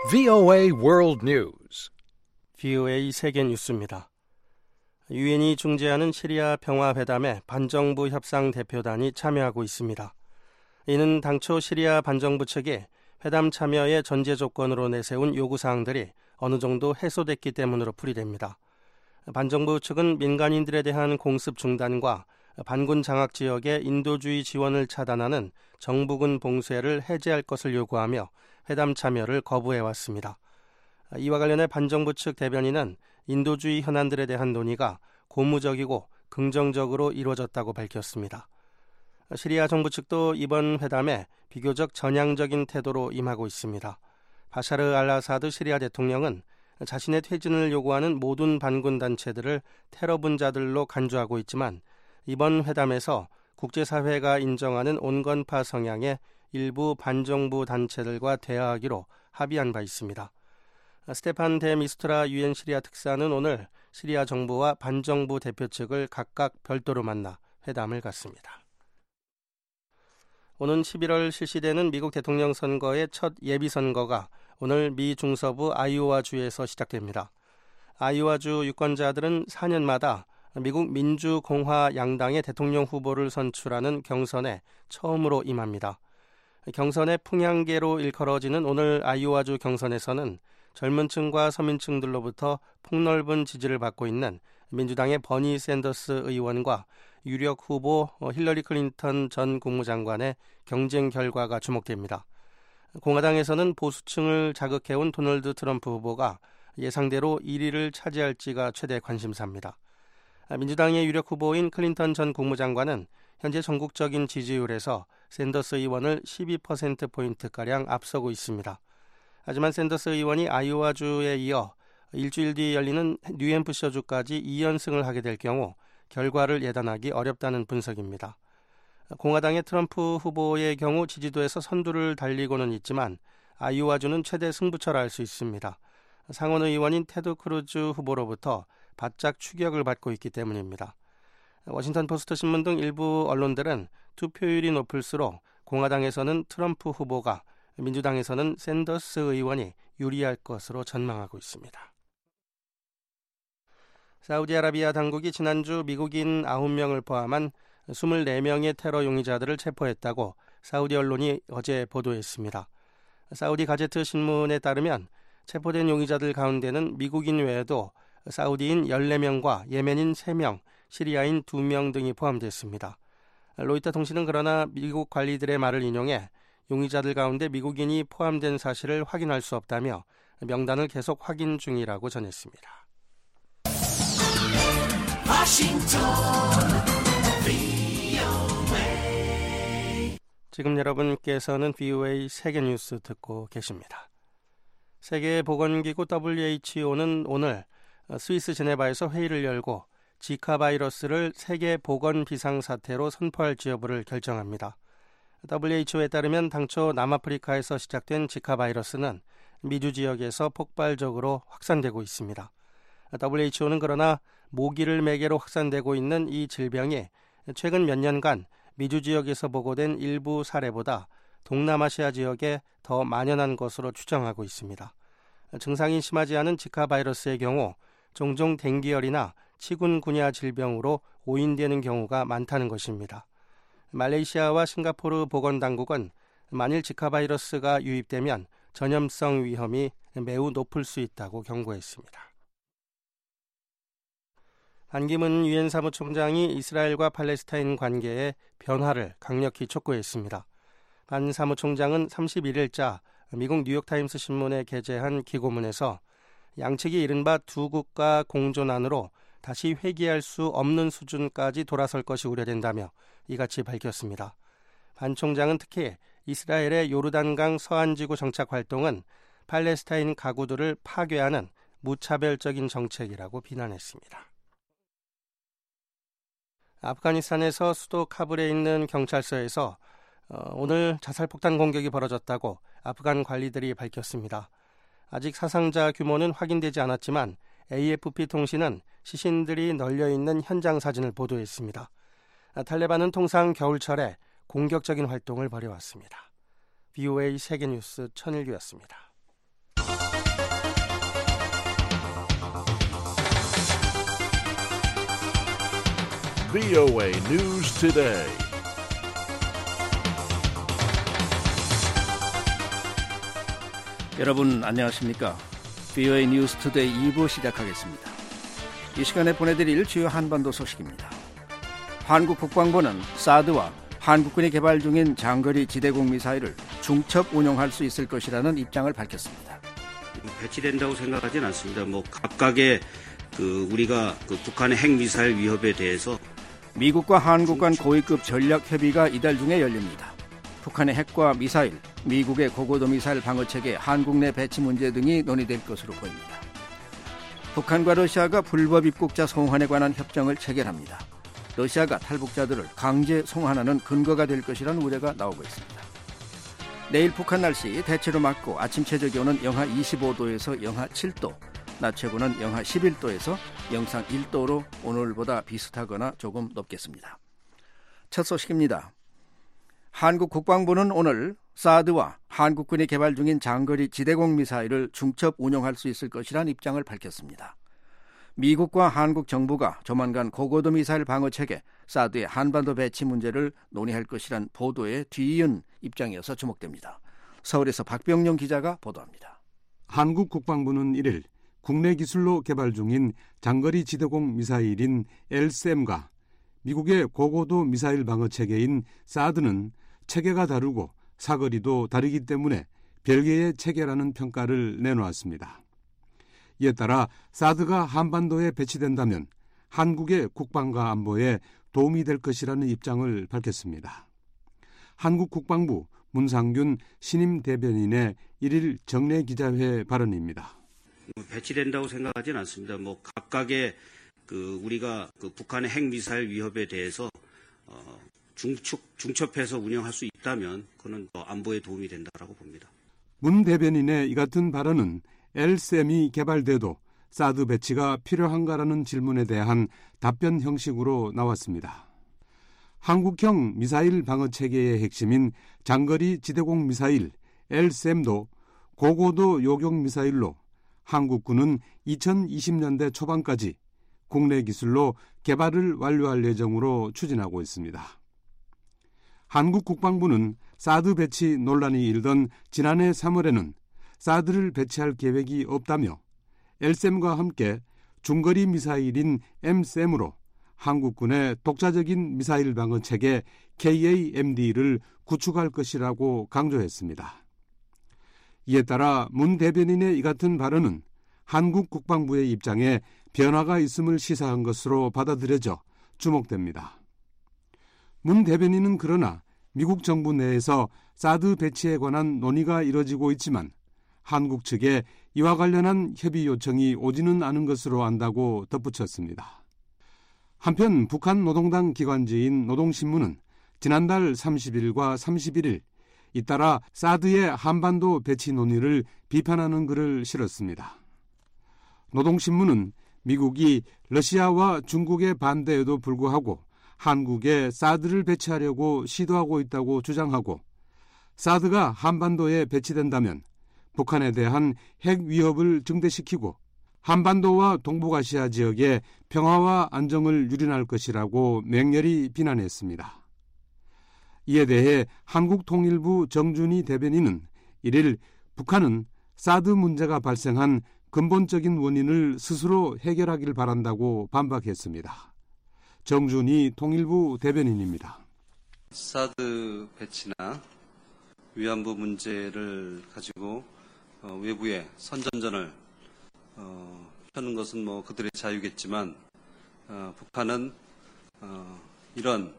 VOA World News. VOA 세계 뉴스입니다. 유엔이 중재하는 시리아 평화회담에 반정부 협상 대표단이 참여하고 있습니다. 이는 당초 시리아 반정부 측이 회담 참여의 전제 조건으로 내세운 요구사항들이 어느 정도 해소됐기 때문으로 풀이됩니다. 반정부 측은 민간인들에 대한 공습 중단과 반군 장악 지역의 인도주의 지원을 차단하는 정부군 봉쇄를 해제할 것을 요구하며 회담 참여를 거부해왔습니다. 이와 관련해 반정부 측 대변인은 인도주의 현안들에 대한 논의가 고무적이고 긍정적으로 이루어졌다고 밝혔습니다. 시리아 정부 측도 이번 회담에 비교적 전향적인 태도로 임하고 있습니다. 바샤르 알아사드 시리아 대통령은 자신의 퇴진을 요구하는 모든 반군 단체들을 테러 분자들로 간주하고 있지만 이번 회담에서 국제사회가 인정하는 온건파 성향의 일부 반정부 단체들과 대화하기로 합의한 바 있습니다. 스테판 데 미스트라 유엔 시리아 특사는 오늘 시리아 정부와 반정부 대표 측을 각각 별도로 만나 회담을 갖습니다. 오는 11월 실시되는 미국 대통령 선거의 첫 예비선거가 오늘 미 중서부 아이오와주에서 시작됩니다. 아이오와주 유권자들은 4년마다 미국 민주공화 양당의 대통령 후보를 선출하는 경선에 처음으로 임합니다. 경선의 풍향계로 일컬어지는 오늘 아이오와주 경선에서는 젊은 층과 서민층들로부터 폭넓은 지지를 받고 있는 민주당의 버니 샌더스 의원과 유력 후보 힐러리 클린턴 전 국무장관의 경쟁 결과가 주목됩니다. 공화당에서는 보수층을 자극해온 도널드 트럼프 후보가 예상대로 1위를 차지할지가 최대 관심사입니다. 민주당의 유력 후보인 클린턴 전 국무장관은 현재 전국적인 지지율에서 샌더스 의원을 12%포인트가량 앞서고 있습니다. 하지만 샌더스 의원이 아이오와주에 이어 일주일 뒤 열리는 뉴햄프셔주까지 2연승을 하게 될 경우 결과를 예단하기 어렵다는 분석입니다. 공화당의 트럼프 후보의 경우 지지도에서 선두를 달리고는 있지만 아이오와주는 최대 승부처라 할 수 있습니다. 상원 의원인 테드 크루즈 후보로부터 바짝 추격을 받고 있기 때문입니다. 워싱턴 포스트 신문 등 일부 언론들은 투표율이 높을수록 공화당에서는 트럼프 후보가, 민주당에서는 샌더스 의원이 유리할 것으로 전망하고 있습니다. 사우디아라비아 당국이 지난주 미국인 9명을 포함한 24명의 테러 용의자들을 체포했다고 사우디 언론이 어제 보도했습니다. 사우디 가제트 신문에 따르면 체포된 용의자들 가운데는 미국인 외에도 사우디인 14명과 예멘인 3명, 시리아인 2명 등이 포함됐습니다. 로이터 통신은 그러나 미국 관리들의 말을 인용해 용의자들 가운데 미국인이 포함된 사실을 확인할 수 없다며 명단을 계속 확인 중이라고 전했습니다. 지금 여러분께서는 VOA 세계뉴스 듣고 계십니다. 세계보건기구 WHO는 오늘 스위스 제네바에서 회의를 열고 지카 바이러스를 세계 보건 비상사태로 선포할지 여부를 결정합니다. WHO에 따르면 당초 남아프리카에서 시작된 지카 바이러스는 미주 지역에서 폭발적으로 확산되고 있습니다. WHO는 그러나 모기를 매개로 확산되고 있는 이 질병이 최근 몇 년간 미주 지역에서 보고된 일부 사례보다 동남아시아 지역에 더 만연한 것으로 추정하고 있습니다. 증상이 심하지 않은 지카 바이러스의 경우 종종 댕기열이나 치군구냐 질병으로 오인되는 경우가 많다는 것입니다. 말레이시아와 싱가포르 보건당국은 만일 지카 바이러스가 유입되면 전염성 위험이 매우 높을 수 있다고 경고했습니다. 반기문 유엔 사무총장이 이스라엘과 팔레스타인 관계의 변화를 강력히 촉구했습니다. 반 사무총장은 31일자 미국 뉴욕타임스 신문에 게재한 기고문에서 양측이 이른바 두 국가 공존안으로 다시 회귀할 수 없는 수준까지 돌아설 것이 우려된다며 이같이 밝혔습니다. 반 총장은 특히 이스라엘의 요르단강 서안지구 정착 활동은 팔레스타인 가구들을 파괴하는 무차별적인 정책이라고 비난했습니다. 아프가니스탄에서 수도 카불에 있는 경찰서에서 오늘 자살폭탄 공격이 벌어졌다고 아프간 관리들이 밝혔습니다. 아직 사상자 규모는 확인되지 않았지만 AFP 통신은 시신들이 널려있는 현장 사진을 보도했습니다. 탈레반은 통상 겨울철에 공격적인 활동을 벌여왔습니다. VOA 세계뉴스 천일규였습니다. VOA News Today. 여러분 안녕하십니까? VOA 뉴스 투데이 2부 시작하겠습니다. 이 시간에 보내드릴 주요 한반도 소식입니다. 한국 국방부는 사드와 한국군이 개발 중인 장거리 지대공 미사일을 중첩 운용할 수 있을 것이라는 입장을 밝혔습니다. 배치된다고 생각하진 않습니다. 각각의 우리가 북한의 핵미사일 위협에 대해서 미국과 한국 간 고위급 전략 협의가 이달 중에 열립니다. 북한의 핵과 미사일, 미국의 고고도 미사일 방어체계 한국 내 배치 문제 등이 논의될 것으로 보입니다. 북한과 러시아가 불법 입국자 송환에 관한 협정을 체결합니다. 러시아가 탈북자들을 강제 송환하는 근거가 될 것이라는 우려가 나오고 있습니다. 내일 북한 날씨 대체로 맑고 아침 최저 기온은 영하 25도에서 영하 7도, 낮 최고는 영하 11도에서 영상 1도로 오늘보다 비슷하거나 조금 높겠습니다. 첫 소식입니다. 한국 국방부는 오늘 사드와 한국군이 개발 중인 장거리 지대공 미사일을 중첩 운용할 수 있을 것이라는 입장을 밝혔습니다. 미국과 한국 정부가 조만간 고고도 미사일 방어체계 사드의 한반도 배치 문제를 논의할 것이란 보도에 뒤이은 입장이어서 주목됩니다. 서울에서 박병용 기자가 보도합니다. 한국 국방부는 1일 국내 기술로 개발 중인 장거리 지대공 미사일인 LSAM과 미국의 고고도 미사일 방어체계인 사드는 체계가 다르고 사거리도 다르기 때문에 별개의 체계라는 평가를 내놓았습니다. 이에 따라 사드가 한반도에 배치된다면 한국의 국방과 안보에 도움이 될 것이라는 입장을 밝혔습니다. 한국 국방부 문상균 신임 대변인의 1일 정례 기자회 발언입니다. 배치된다고 생각하진 않습니다. 각각의 우리가 북한의 핵미사일 위협에 대해서 중첩해서 운영할 수 있다면 그는 안보에 도움이 된다라고 봅니다. 문 대변인의 이 같은 발언은 LSAM이 개발돼도 사드 배치가 필요한가라는 질문에 대한 답변 형식으로 나왔습니다. 한국형 미사일 방어체계의 핵심인 장거리 지대공 미사일 LSAM도 고고도 요격 미사일로 한국군은 2020년대 초반까지 국내 기술로 개발을 완료할 예정으로 추진하고 있습니다. 한국 국방부는 사드 배치 논란이 일던 지난해 3월에는 사드를 배치할 계획이 없다며 LSAM과 함께 중거리 미사일인 MSAM으로 한국군의 독자적인 미사일 방어 체계 KAMD를 구축할 것이라고 강조했습니다. 이에 따라 문 대변인의 이 같은 발언은 한국 국방부의 입장에 변화가 있음을 시사한 것으로 받아들여져 주목됩니다. 문 대변인은 그러나 미국 정부 내에서 사드 배치에 관한 논의가 이뤄지고 있지만 한국 측에 이와 관련한 협의 요청이 오지는 않은 것으로 안다고 덧붙였습니다. 한편 북한 노동당 기관지인 노동신문은 지난달 30일과 31일 잇따라 사드의 한반도 배치 논의를 비판하는 글을 실었습니다. 노동신문은 미국이 러시아와 중국의 반대에도 불구하고 한국에 사드를 배치하려고 시도하고 있다고 주장하고 사드가 한반도에 배치된다면 북한에 대한 핵 위협을 증대시키고 한반도와 동북아시아 지역의 평화와 안정을 유린할 것이라고 맹렬히 비난했습니다. 이에 대해 한국통일부 정준희 대변인은 1일 북한은 사드 문제가 발생한 근본적인 원인을 스스로 해결하길 바란다고 반박했습니다. 정준희 통일부 대변인입니다. 사드 배치나 위안부 문제를 가지고 외부에 선전전을 펴는 것은 그들의 자유겠지만 북한은 이런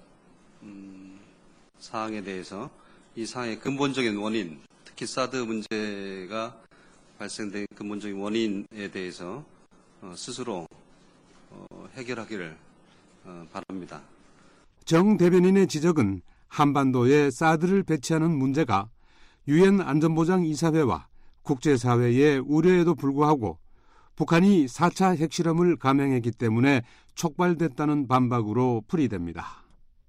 사항에 대해서 이 사항의 근본적인 원인, 특히 사드 문제가 발생된 근본적인 원인에 대해서 스스로 해결하기를 바랍니다. 정 대변인의 지적은 한반도에 사드를 배치하는 문제가 유엔 안전보장이사회와 국제사회의 우려에도 불구하고 북한이 4차 핵실험을 감행했기 때문에 촉발됐다는 반박으로 풀이됩니다.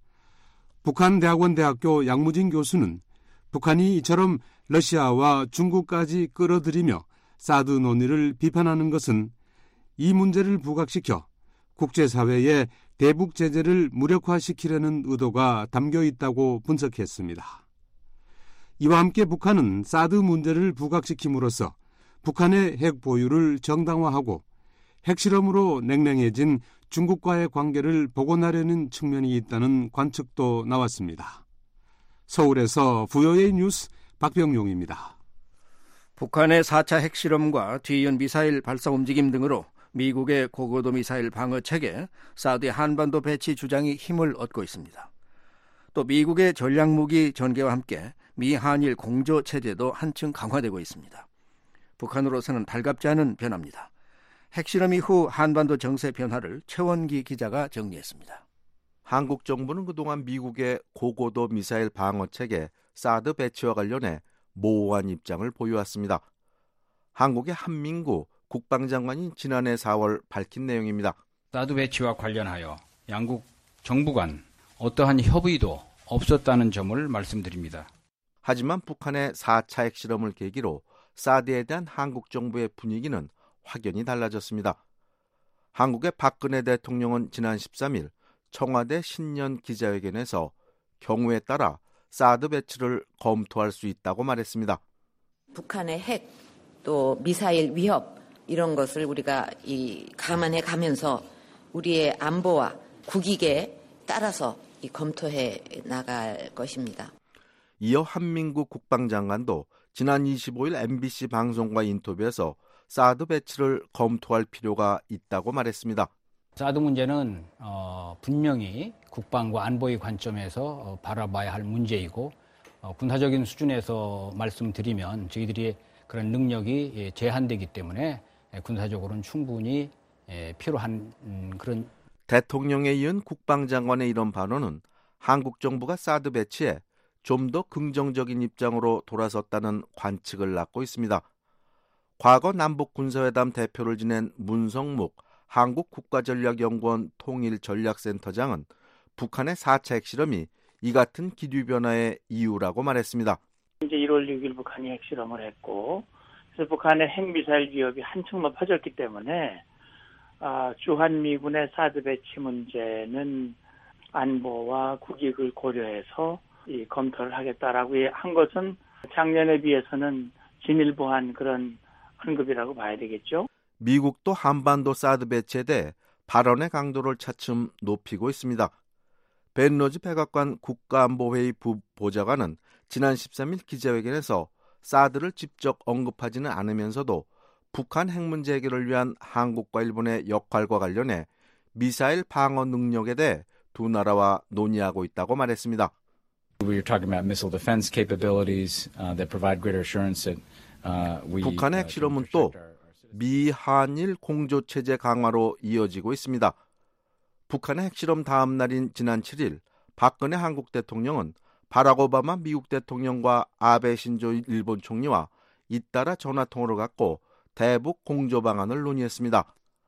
북한대학원대학교 양무진 교수는 북한이 이처럼 러시아와 중국까지 끌어들이며 사드 논의를 비판하는 것은 이 문제를 부각시켜 국제사회에 대북 제재를 무력화시키려는 의도가 담겨 있다고 분석했습니다. 이와 함께 북한은 사드 문제를 부각시킴으로써 북한의 핵 보유를 정당화하고 핵실험으로 냉랭해진 중국과의 관계를 복원하려는 측면이 있다는 관측도 나왔습니다. 서울에서 VOA 뉴스 박병용입니다. 북한의 4차 핵실험과 뒤이은 미사일 발사 움직임 등으로 미국의 고고도 미사일 방어 체계 사드의 한반도 배치 주장이 힘을 얻고 있습니다. 또 미국의 전략무기 전개와 함께 미 한일 공조 체제도 한층 강화되고 있습니다. 북한으로서는 달갑지 않은 변화입니다. 핵실험 이후 한반도 정세 변화를 최원기 기자가 정리했습니다. 한국 정부는 그동안 미국의 고고도 미사일 방어 체계 사드 배치와 관련해 모호한 입장을 보여왔습니다. 한국의 한민구 국방장관이 지난해 4월 밝힌 내용입니다. 사드 배치와 관련하여 양국 정부 간 어떠한 협의도 없었다는 점을 말씀드립니다. 하지만 북한의 4차 핵실험을 계기로 사드에 대한 한국 정부의 분위기는 확연히 달라졌습니다. 한국의 박근혜 대통령은 지난 13일 청와대 신년 기자회견에서 경우에 따라 사드 배치를 검토할 수 있다고 말했습니다. 북한의 핵, 또 미사일 위협 이런 것을 우리가 감안해 가면서 우리의 안보와 국익에 따라서 검토해 나갈 것입니다. 이어 한민구 국방장관도 지난 25일 MBC 방송과 인터뷰에서 사드 배치를 검토할 필요가 있다고 말했습니다. 사드 문제는 분명히 국방과 안보의 관점에서 바라봐야 할 문제이고 군사적인 수준에서 말씀드리면 저희들이 그런 능력이 제한되기 때문에 군사적으로는 충분히 필요한 그런. 대통령에 이은 국방장관의 이런 발언은 한국 정부가 사드 배치에 좀 더 긍정적인 입장으로 돌아섰다는 관측을 낳고 있습니다. 과거 남북군사회담 대표를 지낸 문성묵 한국국가전략연구원 통일전략센터장은 북한의 4차 핵실험이 이 같은 기류 변화의 이유라고 말했습니다. 이제 1월 6일 북한이 핵실험을 했고, 그래서 북한의 핵미사일 위협이 한층 높아졌기 때문에 주한미군의 사드 배치 문제는 안보와 국익을 고려해서 검토를 하겠다라고 한 것은 작년에 비해서는 진일보한 그런 언급이라고 봐야 되겠죠. 미국도 한반도 사드 배치에 대해 발언의 강도를 차츰 높이고 있습니다. 벤 로즈 백악관 국가안보회의 부보좌관은 지난 13일 기자회견에서 사드를 직접 언급하지는 않으면서도 북한 핵 문제 해결을 위한 한국과 일본의 역할과 관련해 미사일 방어 능력에 대해 두 나라와 논의하고 있다고 말했습니다. We were talking about missile defense capabilities that provide greater assurance that 북한의 핵실험은 또 미한일 공조체제 강화로 이어지고 있습니다. 북한의 핵실험 다음 날인 지난 7일 박근혜 한국 대통령은 바락 오바마 미국 대통령과 아베 신조 일본 총리와 잇따라 전화통화를 갖고 대북 공조 방안을 논의했습니다.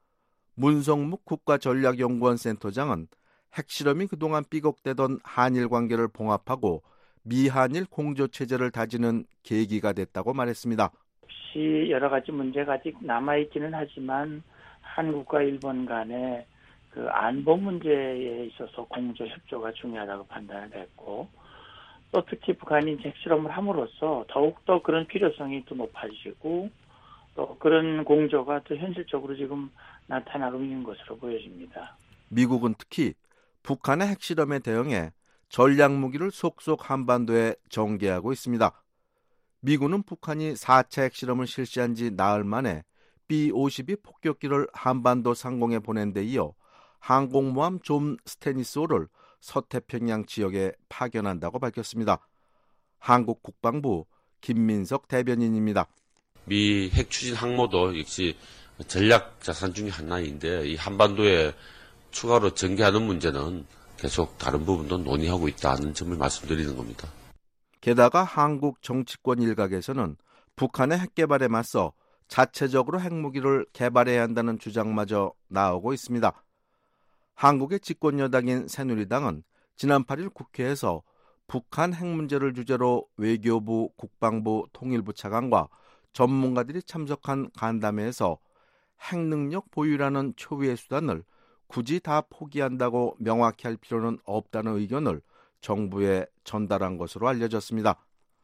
문성묵 국가전략연구원 센터장은 핵실험이 그동안 삐걱대던 한일 관계를 봉합하고 미한일 공조체제를 다지는 계기가 됐다고 말했습니다. 혹시 여러 가지 문제가 아직 남아있기는 하지만 한국과 일본 간의 그 안보 문제에 있어서 공조 협조가 중요하다고 판단을 했고, 또 특히 북한이 핵실험을 함으로써 더욱더 그런 필요성이 또 높아지고 또 그런 공조가 또 현실적으로 지금 나타나고 있는 것으로 보여집니다. 미국은 특히 북한의 핵실험에 대응해 전략무기를 속속 한반도에 전개하고 있습니다. 미군은 북한이 4차 핵실험을 실시한 지 나흘 만에 B-52 폭격기를 한반도 상공에 보낸 데 이어 항공모함 존 스테니스호를 서태평양 지역에 파견한다고 밝혔습니다. 한국 국방부 김민석 대변인입니다. 미 핵추진 항모도 역시 전략 자산 중에 하나인데 이 한반도에 추가로 전개하는 문제는 계속 다른 부분도 논의하고 있다는 점을 말씀드리는 겁니다. 게다가 한국 정치권 일각에서는 북한의 핵 개발에 맞서 자체적으로 핵무기를 개발해야 한다는 주장마저 나오고 있습니다. 한국의 집권 여당인 새누리당은 지난 8일 국회에서 북한 핵 문제를 주제로 외교부, 국방부, 통일부 차관과 전문가들이 참석한 간담회에서 핵능력 보유라는 초유의 수단을 굳이 다 포기한다고 명확히 할 필요는 없다는 의견을 정부에 전달한 것으로 알려졌습니다.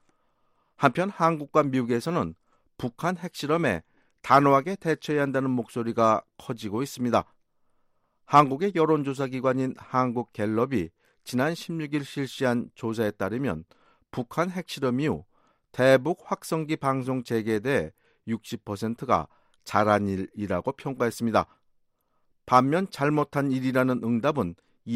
한편 한국과 미국에서는 북한 핵실험에 단호하게 대처해야 한다는 목소리가 커지고 있습니다. 한국의 여론조사기관인 한국갤럽이 지난 16일 실시한 조사에 따르면 북한 핵실험 이후 대북 확성기 방송 재개에 대해 60%가 잘한 일이라고 평가했습니다. 반면 잘못한 일이라는 응답은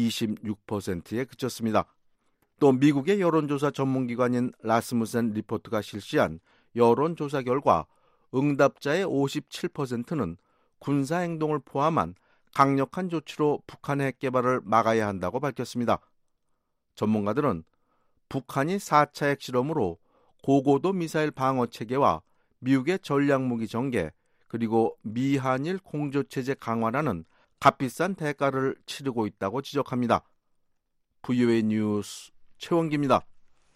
26%에 그쳤습니다. 또 미국의 여론조사 전문기관인 라스무센 리포트가 실시한 여론조사 결과 응답자의 57%는 군사행동을 포함한 강력한 조치로 북한의 핵 개발을 막아야 한다고 밝혔습니다. 전문가들은 북한이 4차 핵실험으로 고고도 미사일 방어 체계와 미국의 전략무기 전개 그리고 미한일 공조체제 강화라는 값비싼 대가를 치르고 있다고 지적합니다. VOA 뉴스 최원기입니다.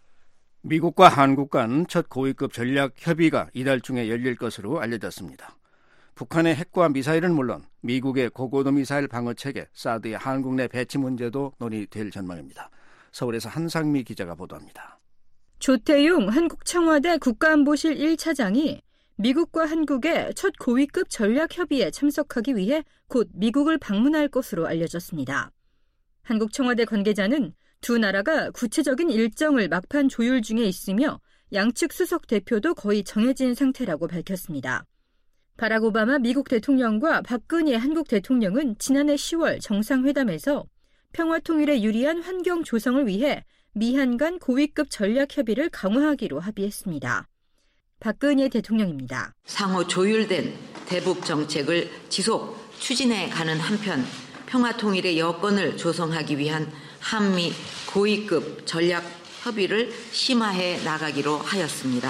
미국과 한국 간 첫 고위급 전략 협의가 이달 중에 열릴 것으로 알려졌습니다. 북한의 핵과 미사일은 물론 미국의 고고도 미사일 방어체계 사드의 한국 내 배치 문제도 논의될 전망입니다. 서울에서 한상미 기자가 보도합니다. 조태용 한국 청와대 국가안보실 1차장이 미국과 한국의 첫 고위급 전략 협의에 참석하기 위해 곧 미국을 방문할 것으로 알려졌습니다. 한국 청와대 관계자는 두 나라가 구체적인 일정을 막판 조율 중에 있으며 양측 수석 대표도 거의 정해진 상태라고 밝혔습니다. 바락 오바마 미국 대통령과 박근혜 한국 대통령은 지난해 10월 정상회담에서 평화 통일에 유리한 환경 조성을 위해 미한 간 고위급 전략 협의를 강화하기로 합의했습니다. 박근혜 대통령입니다. 상호 조율된 대북 정책을 지속 추진해 가는 한편 평화 통일의 여건을 조성하기 위한 한미 고위급 전략 협의를 심화해 나가기로 하였습니다.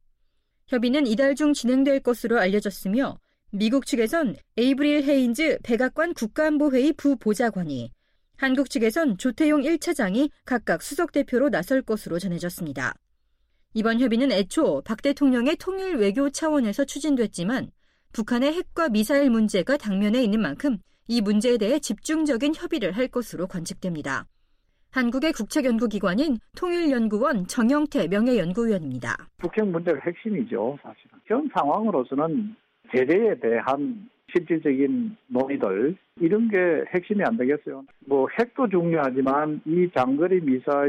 협의는 이달 중 진행될 것으로 알려졌으며 미국 측에선 에이브릴 헤인즈 백악관 국가안보회의 부보좌관이 한국 측에선 조태용 1차장이 각각 수석대표로 나설 것으로 전해졌습니다. 이번 협의는 애초 박 대통령의 통일 외교 차원에서 추진됐지만 북한의 핵과 미사일 문제가 당면에 있는 만큼 이 문제에 대해 집중적인 협의를 할 것으로 관측됩니다. 한국의 국책연구기관인 통일연구원 정영태 명예연구위원입니다. 북핵 문제가 핵심이죠, 사실은. 현 상황으로서는 제재에 대한 실질적인 논의들, 이런 게 핵심이 안 되겠어요. 핵도 중요하지만 이 장거리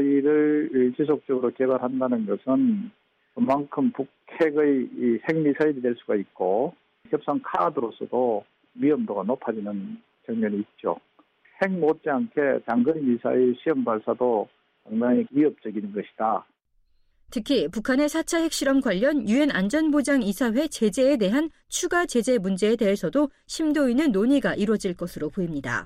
미사일을 지속적으로 개발한다는 것은 그만큼 북핵의 이 핵미사일이 될 수가 있고 협상 카드로서도 위험도가 높아지는 측면이 있죠. 핵 못지않게 장거리 미사일 시험 발사도 상당히 위협적인 것이다. 특히 북한의 4차 핵실험 관련 유엔 안전보장이사회 제재에 대한 추가 제재 문제에 대해서도 심도 있는 논의가 이루어질 것으로 보입니다.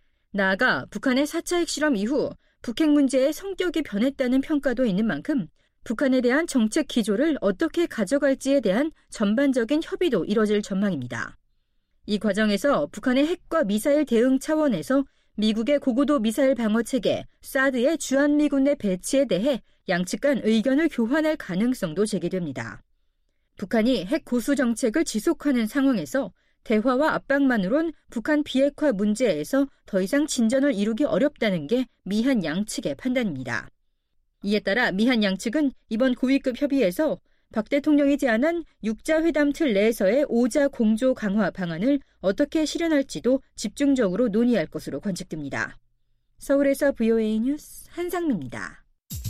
나아가 북한의 4차 핵실험 이후 북핵 문제의 성격이 변했다는 평가도 있는 만큼 북한에 대한 정책 기조를 어떻게 가져갈지에 대한 전반적인 협의도 이뤄질 전망입니다. 이 과정에서 북한의 핵과 미사일 대응 차원에서 미국의 고고도 미사일 방어체계 사드의 주한미군 내 배치에 대해 양측 간 의견을 교환할 가능성도 제기됩니다. 북한이 핵 고수 정책을 지속하는 상황에서 대화와 압박만으론 북한 비핵화 문제에서 더 이상 진전을 이루기 어렵다는 게 미한 양측의 판단입니다. 이에 따라 미한 양측은 이번 고위급 협의에서 박 대통령이 제안한 6자 회담 틀 내에서의 5자 공조 강화 방안을 어떻게 실현할지도 집중적으로 논의할 것으로 관측됩니다. 서울에서 VOA 뉴스 한상미입니다.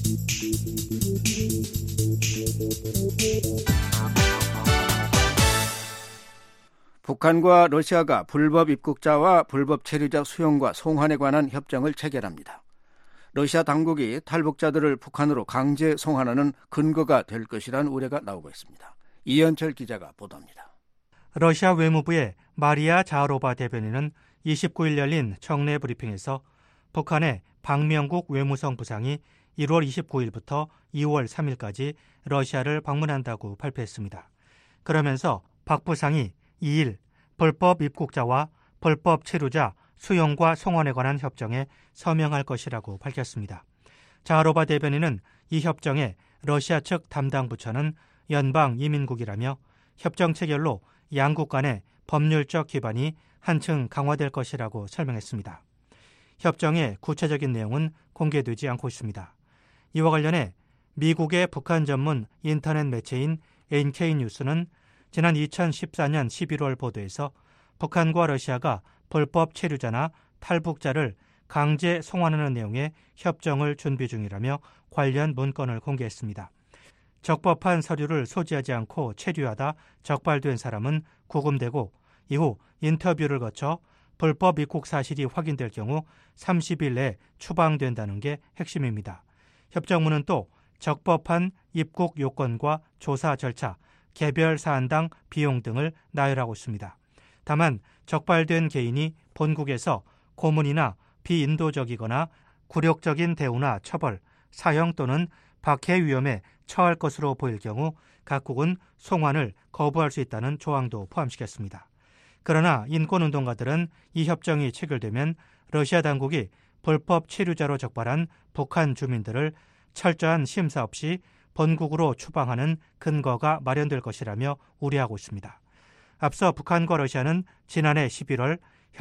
북한과 러시아가 불법 입국자와 불법 체류자 수용과 송환에 관한 협정을 체결합니다. 러시아 당국이 탈북자들을 북한으로 강제 송환하는 근거가 될 것이라는 우려가 나오고 있습니다. 이현철 기자가 보도합니다. 러시아 외무부의 마리아 자하로바 대변인은 29일 열린 정례 브리핑에서 북한의 박명국 외무성 부상이 1월 29일부터 2월 3일까지 러시아를 방문한다고 발표했습니다. 그러면서 박 부상이 2일 불법 입국자와 불법 체류자 수용과 송환에 관한 협정에 서명할 것이라고 밝혔습니다. 자하로바 대변인은 이 협정에 러시아 측 담당 부처는 연방 이민국이라며 협정 체결로 양국 간의 법률적 기반이 한층 강화될 것이라고 설명했습니다. 협정의 구체적인 내용은 공개되지 않고 있습니다. 이와 관련해 미국의 북한 전문 인터넷 매체인 NK뉴스는 지난 2014년 11월 보도에서 북한과 러시아가 불법 체류자나 탈북자를 강제 송환하는 내용의 협정을 준비 중이라며 관련 문건을 공개했습니다. 적법한 서류를 소지하지 않고 체류하다 적발된 사람은 구금되고 이후 인터뷰를 거쳐 불법 입국 사실이 확인될 경우 30일 내에 추방된다는 게 핵심입니다. 협정문은 또 적법한 입국 요건과 조사 절차, 개별 사안당 비용 등을 나열하고 있습니다. 다만 적발된 개인이 본국에서 고문이나 비인도적이거나 굴욕적인 대우나 처벌, 사형 또는 박해 위험에 처할 것으로 보일 경우 각국은 송환을 거부할 수 있다는 조항도 포함시켰습니다. 그러나 인권운동가들은 이 협정이 체결되면 러시아 당국이 불법 체류자로 적발한 북한 주민들을 철저한 심사 없이 본국으로 추방하는 근거가 마련될 것이라며 우려하고 있습니다. 앞서 북한과 러시아는 지난해 11월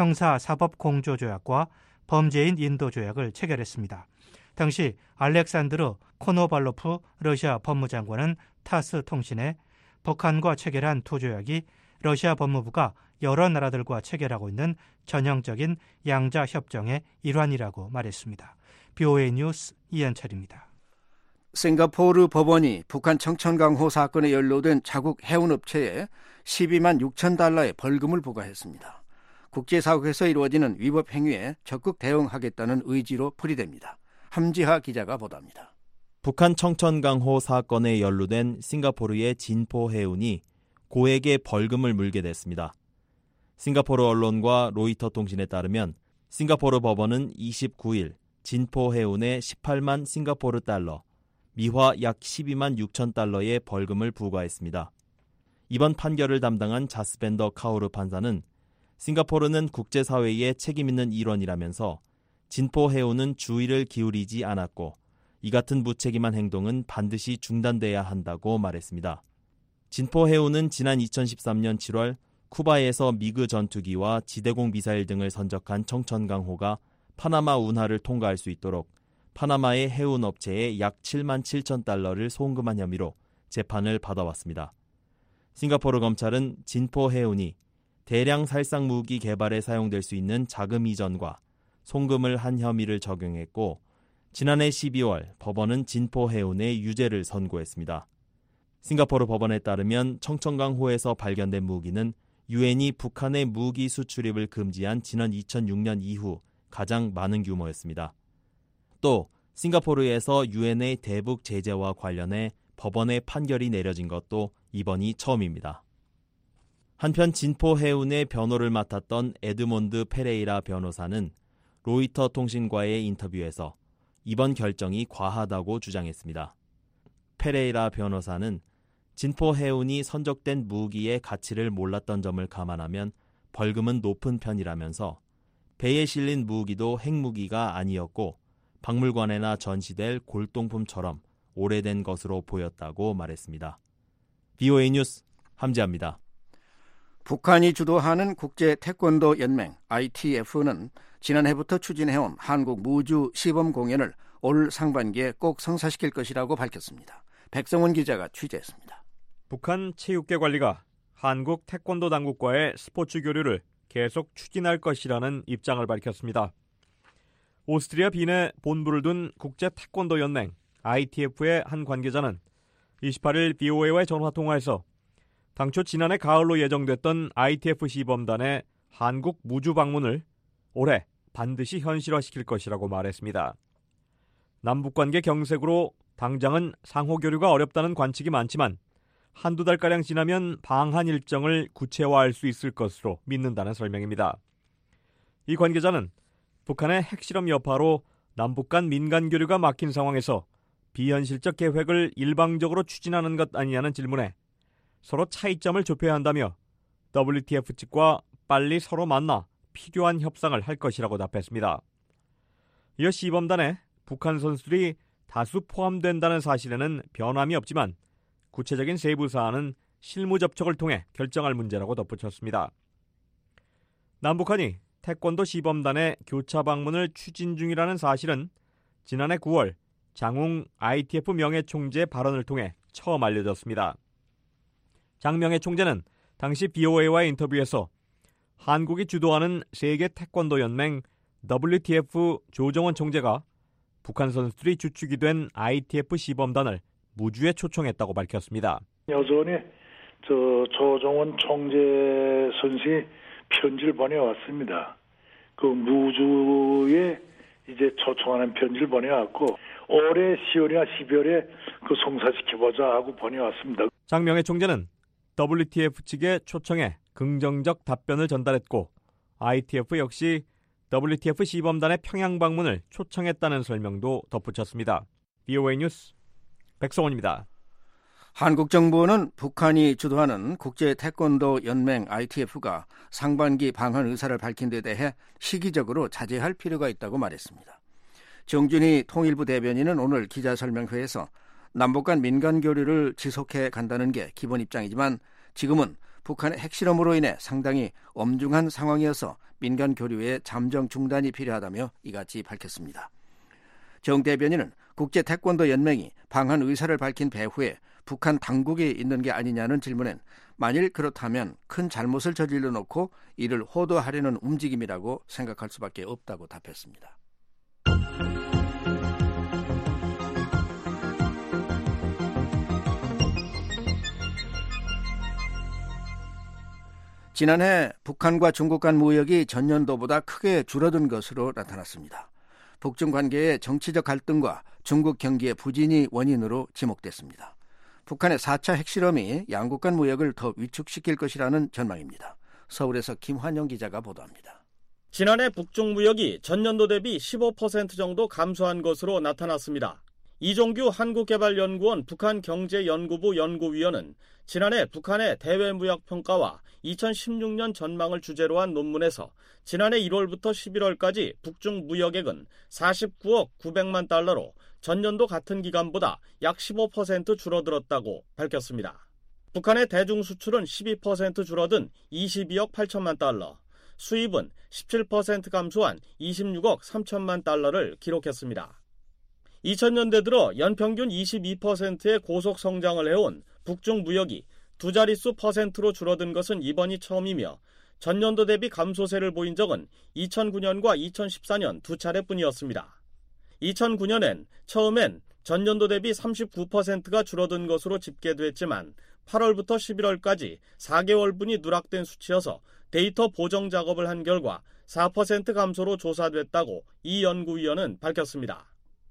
형사사법공조조약과 범죄인 인도조약을 체결했습니다. 당시 알렉산드르 코노발로프 러시아 법무장관은 타스 통신에 북한과 체결한 두 조약이 러시아 법무부가 여러 나라들과 체결하고 있는 전형적인 양자 협정의 일환이라고 말했습니다. BOA 뉴스 이현철입니다. 싱가포르 법원이 북한 청천강호 사건에 연루된 자국 해운업체에 12만 6천 달러의 벌금을 부과했습니다. 국제사회에서 이루어지는 위법 행위에 적극 대응하겠다는 의지로 풀이됩니다. 함지하 기자가 보도합니다. 북한 청천강호 사건에 연루된 싱가포르의 진포 해운이 고액의 벌금을 물게 됐습니다. 싱가포르 언론과 로이터 통신에 따르면 싱가포르 법원은 29일 진포 해운에 18만 싱가포르 달러, 미화 약 12만 6천 달러의 벌금을 부과했습니다. 이번 판결을 담당한 자스벤더 카우르 판사는 싱가포르는 국제사회의 책임있는 일원이라면서 진포 해운은 주의를 기울이지 않았고 이 같은 무책임한 행동은 반드시 중단돼야 한다고 말했습니다. 진포 해운은 지난 2013년 7월 쿠바에서 미그 전투기와 지대공 미사일 등을 선적한 청천강호가 파나마 운하를 통과할 수 있도록 파나마의 해운 업체에 약 7만 7천 달러를 송금한 혐의로 재판을 받아왔습니다. 싱가포르 검찰은 진포 해운이 대량 살상 무기 개발에 사용될 수 있는 자금 이전과 송금을 한 혐의를 적용했고 지난해 12월 법원은 진포 해운에 유죄를 선고했습니다. 싱가포르 법원에 따르면 청천강호에서 발견된 무기는 유엔이 북한의 무기 수출입을 금지한 지난 2006년 이후 가장 많은 규모였습니다. 또 싱가포르에서 유엔의 대북 제재와 관련해 법원의 판결이 내려진 것도 이번이 처음입니다. 한편 진포 해운의 변호를 맡았던 에드몬드 페레이라 변호사는 로이터 통신과의 인터뷰에서 이번 결정이 과하다고 주장했습니다. 페레이라 변호사는 진포 해운이 선적된 무기의 가치를 몰랐던 점을 감안하면 벌금은 높은 편이라면서 배에 실린 무기도 핵무기가 아니었고 박물관에나 전시될 골동품처럼 오래된 것으로 보였다고 말했습니다. BOA 뉴스 함지아입니다. 북한이 주도하는 국제 태권도 연맹 ITF는 지난해부터 추진해온 한국 무주 시범 공연을 올 상반기에 꼭 성사시킬 것이라고 밝혔습니다. 백성원 기자가 취재했습니다. 북한 체육계 관리가 한국 태권도 당국과의 스포츠 교류를 계속 추진할 것이라는 입장을 밝혔습니다. 오스트리아 빈에 본부를 둔 국제 태권도 연맹 ITF의 한 관계자는 28일 BOA와의 전화통화에서 당초 지난해 가을로 예정됐던 ITF 시범단의 한국 무주 방문을 올해 반드시 현실화시킬 것이라고 말했습니다. 남북관계 경색으로 당장은 상호교류가 어렵다는 관측이 많지만 한두 달가량 지나면 방한 일정을 구체화할 수 있을 것으로 믿는다는 설명입니다. 이 관계자는 북한의 핵실험 여파로 남북 간 민간 교류가 막힌 상황에서 비현실적 계획을 일방적으로 추진하는 것 아니냐는 질문에 서로 차이점을 좁혀야 한다며 WTF 측과 빨리 서로 만나 필요한 협상을 할 것이라고 답했습니다. 이어 시범단에 북한 선수들이 다수 포함된다는 사실에는 변함이 없지만 구체적인 세부 사안은 실무 접촉을 통해 결정할 문제라고 덧붙였습니다. 남북한이 태권도 시범단의 교차 방문을 추진 중이라는 사실은 지난해 9월 장웅 ITF 명예총재의 발언을 통해 처음 알려졌습니다. 장 명예총재는 당시 BOA와의 인터뷰에서 한국이 주도하는 세계 태권도 연맹 WTF 조정원 총재가 북한 선수들이 주축이 된 ITF 시범단을 무주에 초청했다고 밝혔습니다. 여전히 조정원 총재 선생이 편지를 보내왔습니다. 그 무주에 이제 초청하는 편지를 보내왔고 올해 10월이나 12월에 그 성사시켜보자 하고 보내왔습니다. 장명의 총재는 WTF 측에 초청해 긍정적 답변을 전달했고 ITF 역시 WTF 시범단의 평양 방문을 초청했다는 설명도 덧붙였습니다. BOA 뉴스 백성원입니다. 한국 정부는 북한이 주도하는 국제 태권도 연맹 ITF가 상반기 방한 의사를 밝힌 데 대해 시기적으로 자제할 필요가 있다고 말했습니다. 정준희 통일부 대변인은 오늘 기자설명회에서 남북 간 민간 교류를 지속해 간다는 게 기본 입장이지만 지금은 북한의 핵실험으로 인해 상당히 엄중한 상황이어서 민간 교류의 잠정 중단이 필요하다며 이같이 밝혔습니다. 정 대변인은 국제 태권도 연맹이 방한 의사를 밝힌 배후에 북한 당국이 있는 게 아니냐는 질문엔 만일 그렇다면 큰 잘못을 저질러 놓고 이를 호도하려는 움직임이라고 생각할 수밖에 없다고 답했습니다. 지난해 북한과 중국 간 무역이 전년도보다 크게 줄어든 것으로 나타났습니다. 북중 관계의 정치적 갈등과 중국 경기의 부진이 원인으로 지목됐습니다. 북한의 4차 핵실험이 양국 간 무역을 더 위축시킬 것이라는 전망입니다. 서울에서 김환영 기자가 보도합니다. 지난해 북중 무역이 전년도 대비 15% 정도 감소한 것으로 나타났습니다. 이종규 한국개발연구원 북한경제연구부 연구위원은 지난해 북한의 대외무역평가와 2016년 전망을 주제로 한 논문에서 지난해 1월부터 11월까지 북중 무역액은 49억 900만 달러로 전년도 같은 기간보다 약 15% 줄어들었다고 밝혔습니다. 북한의 대중 수출은 12% 줄어든 22억 8천만 달러, 수입은 17% 감소한 26억 3천만 달러를 기록했습니다. 2000년대 들어 연평균 22%의 고속 성장을 해온 북중 무역이 두 자릿수 %로 줄어든 것은 이번이 처음이며 전년도 대비 감소세를 보인 적은 2009년과 2014년 두 차례뿐이었습니다. 2009년엔 처음엔 전년도 대비 39%가 줄어든 것으로 집계됐지만 8월부터 11월까지 4개월분이 누락된 수치여서 데이터 보정 작업을 한 결과 4% 감소로 조사됐다고 이 연구위원은 밝혔습니다.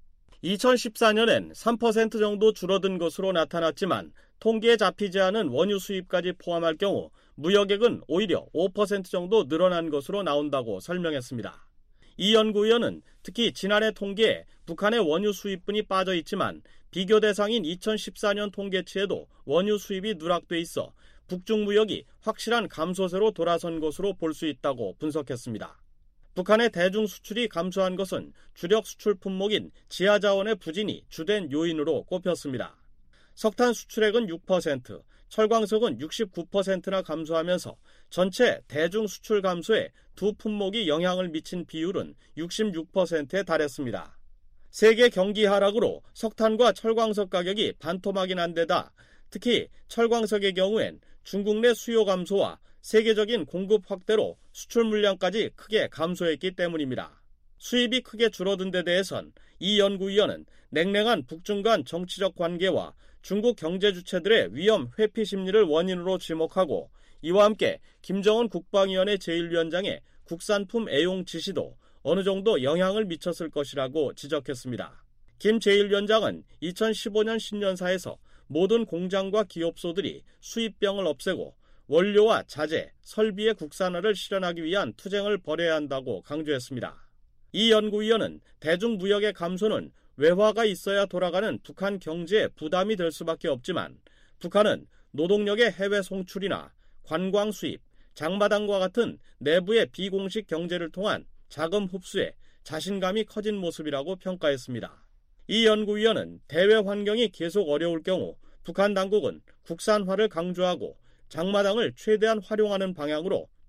2014년엔 3% 정도 줄어든 것으로 나타났지만 통계에 잡히지 않은 원유 수입까지 포함할 경우 무역액은 오히려 5% 정도 늘어난 것으로 나온다고 설명했습니다. 이 연구위원은 특히 지난해 통계에 북한의 원유 수입분이 빠져 있지만 비교 대상인 2014년 통계치에도 원유 수입이 누락돼 있어 북중 무역이 확실한 감소세로 돌아선 것으로 볼 수 있다고 분석했습니다. 북한의 대중 수출이 감소한 것은 주력 수출 품목인 지하자원의 부진이 주된 요인으로 꼽혔습니다. 석탄 수출액은 6%, 철광석은 69%나 감소하면서 전체 대중 수출 감소에 두 품목이 영향을 미친 비율은 66%에 달했습니다. 세계 경기 하락으로 석탄과 철광석 가격이 반토막이 난 데다 특히 철광석의 경우엔 중국 내 수요 감소와 세계적인 공급 확대로 수출 물량까지 크게 감소했기 때문입니다. 수입이 크게 줄어든 데 대해선 이 연구위원은 냉랭한 북중 간 정치적 관계와 중국 경제 주체들의 위험 회피 심리를 원인으로 지목하고 이와 함께 김정은 국방위원회 제1위원장의 국산품 애용 지시도 어느 정도 영향을 미쳤을 것이라고 지적했습니다. 김 제1위원장은 2015년 신년사에서 모든 공장과 기업소들이 수입병을 없애고 원료와 자재, 설비의 국산화를 실현하기 위한 투쟁을 벌여야 한다고 강조했습니다. 이 연구위원은 대중무역의 감소는 외화가 있어야 돌아가는 북한 경제에 부담이 될 수밖에 없지만 북한은 노동력의 해외 송출이나 관광 수입, 장마당과 같은 내부의 비공식 경제를 통한 자금 흡수에 자신감이 커진 모습이라고 평가했습니다. 이 연구위원은 대외 환경이 계속 어려울 경우 북한 당국은 국산화를 강조하고 장마당을 최대한 활용하는 방향으로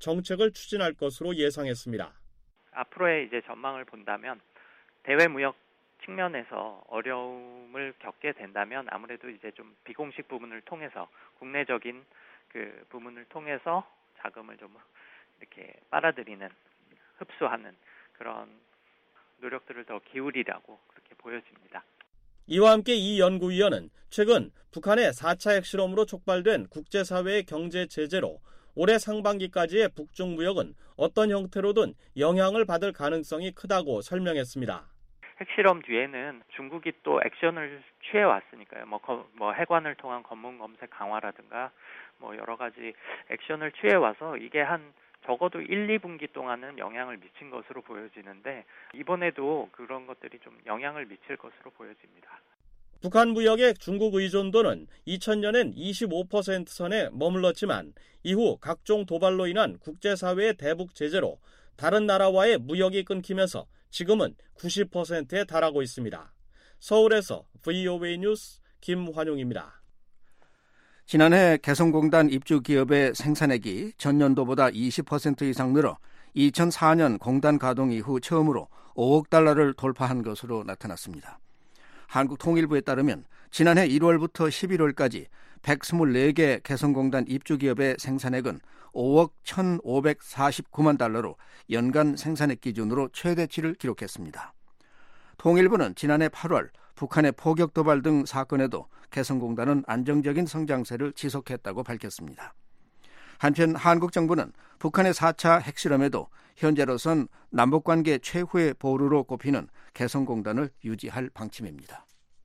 정책을 추진할 것으로 예상했습니다. 앞으로의 이제 전망을 본다면 대외 무역 측면에서 어려움을 겪게 된다면 아무래도 이제 좀 비공식 부분을 통해서 국내적인 그 부분을 통해서 자금을 좀 이렇게 빨아들이는, 흡수하는 그런 노력들을 더 기울이라고 그렇게 보여집니다. 이와 함께 이 연구위원은 최근 북한의 4차 핵실험으로 촉발된 국제사회의 경제 제재로 올해 상반기까지의 북중 무역은 어떤 형태로든 영향을 받을 가능성이 크다고 설명했습니다. 핵실험 뒤에는 중국이 또 액션을 취해왔으니까요. 뭐 해관을 통한 검문 검색 강화라든가 뭐 여러 가지 액션을 취해와서 이게 한 적어도 1, 2분기 동안은 영향을 미친 것으로 보여지는데 이번에도 그런 것들이 좀 영향을 미칠 것으로 보여집니다. 북한 무역의 중국 의존도는 2000년엔 25% 선에 머물렀지만 이후 각종 도발로 인한 국제사회의 대북 제재로 다른 나라와의 무역이 끊기면서 지금은 90%에 달하고 있습니다. 서울에서 VOA 뉴스 김환용입니다. 지난해 개성공단 입주 기업의 생산액이 전년도보다 20% 이상 늘어 2004년 공단 가동 이후 처음으로 5억 달러를 돌파한 것으로 나타났습니다. 한국통일부에 따르면 지난해 1월부터 11월까지 124개 개성공단 입주 기업의 생산액은 5억 1,549만 달러로 연간 생산액 기준으로 최대치를 기록했습니다. 통일부는 지난해 8월 북한의 포격 도발 등 사건에도 개성공단은 안정적인 성장세를 지속했다고 밝혔습니다. 한편 한국 정부는 북한의 4차 핵실험에도 현재로선 남북관계 최후의 보루로 꼽히는 개성공단을 유지할 방침입니다.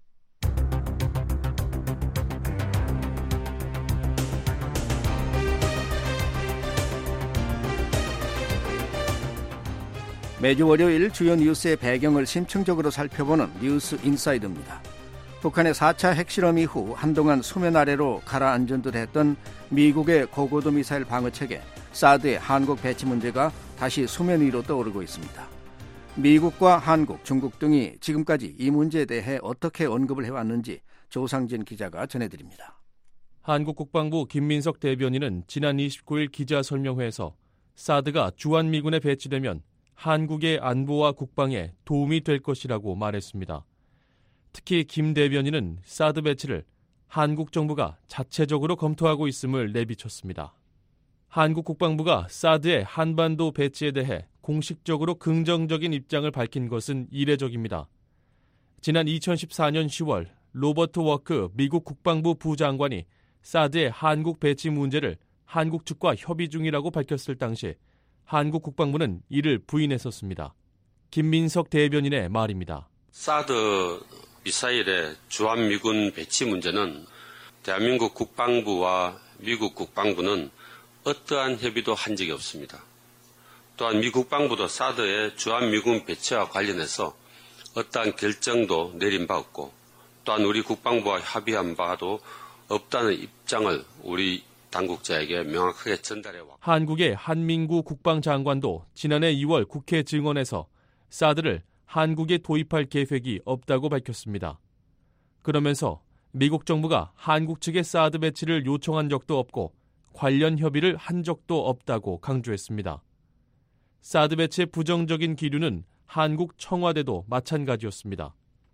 매주 월요일 주요 뉴스의 배경을 심층적으로 살펴보는 뉴스 인사이드입니다. 북한의 4차 핵실험 이후 한동안 수면 아래로 가라앉은 듯 했던 미국의 고고도 미사일 방어체계 사드의 한국 배치 문제가 다시 수면 위로 떠오르고 있습니다. 미국과 한국, 중국 등이 지금까지 이 문제에 대해 어떻게 언급을 해왔는지 조상진 기자가 전해드립니다. 한국 국방부 김민석 대변인은 지난 29일 기자설명회에서 사드가 주한미군에 배치되면 한국의 안보와 국방에 도움이 될 것이라고 말했습니다. 특히 김 대변인은 사드 배치를 한국 정부가 자체적으로 검토하고 있음을 내비쳤습니다. 한국 국방부가 사드의 한반도 배치에 대해 공식적으로 긍정적인 입장을 밝힌 것은 이례적입니다. 지난 2014년 10월 로버트 워크 미국 국방부 부장관이 사드의 한국 배치 문제를 한국 측과 협의 중이라고 밝혔을 당시 한국 국방부는 이를 부인했었습니다. 김민석 대변인의 말입니다. 사드 미사일의 주한미군 배치 문제는 대한민국 국방부와 미국 국방부는 어떠한 협의도 한 적이 없습니다. 또한 미 국방부도 사드의 주한미군 배치와 관련해서 어떠한 결정도 내린 바 없고 또한 우리 국방부와 협의한 바도 없다는 입장을 우리 당국자에게 명확하게 전달해왔고 한국의 한민구 국방장관도 지난해 2월 국회 증언에서 사드를 한국에 도입할 계획이 없다고 밝혔습니다. 그러면서 미국 정부가 한국 측의 사드 배치를 요청한 적도 없고 관련 협의를 한 적도 없다고 강조했습니다. 사드 배치의 부정적인 기류는 한국 청와대도 마찬가지였습니다.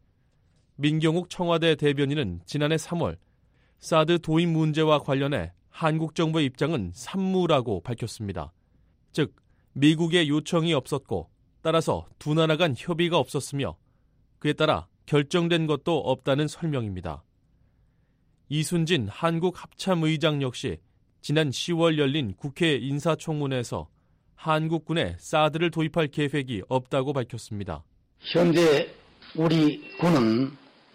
민경욱 청와대 대변인은 지난해 3월 사드 도입 문제와 관련해 한국 정부의 입장은 산무라고 밝혔습니다. 즉, 미국의 요청이 없었고 따라서 두 나라 간 협의가 없었으며 그에 따라 결정된 것도 없다는 설명입니다. 이순진 한국 합참의장 역시 지난 10월 열린 국회 인사청문회에서 한국군에 사드를 도입할 계획이 없다고 밝혔습니다. 현재 우리 군은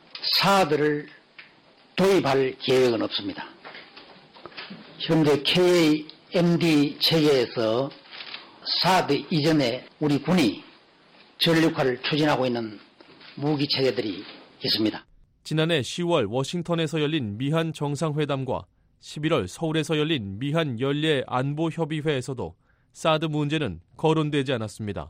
사드를 도입할 계획은 없습니다. 현재 KMD 체계에서 사드 이전에 우리 군이 전력화를 추진하고 있는 무기 체계들이 있습니다. 지난해 10월 워싱턴에서 열린 미한 정상회담과 11월 서울에서 열린 미한 연례 안보협의회에서도 사드 문제는 거론되지 않았습니다.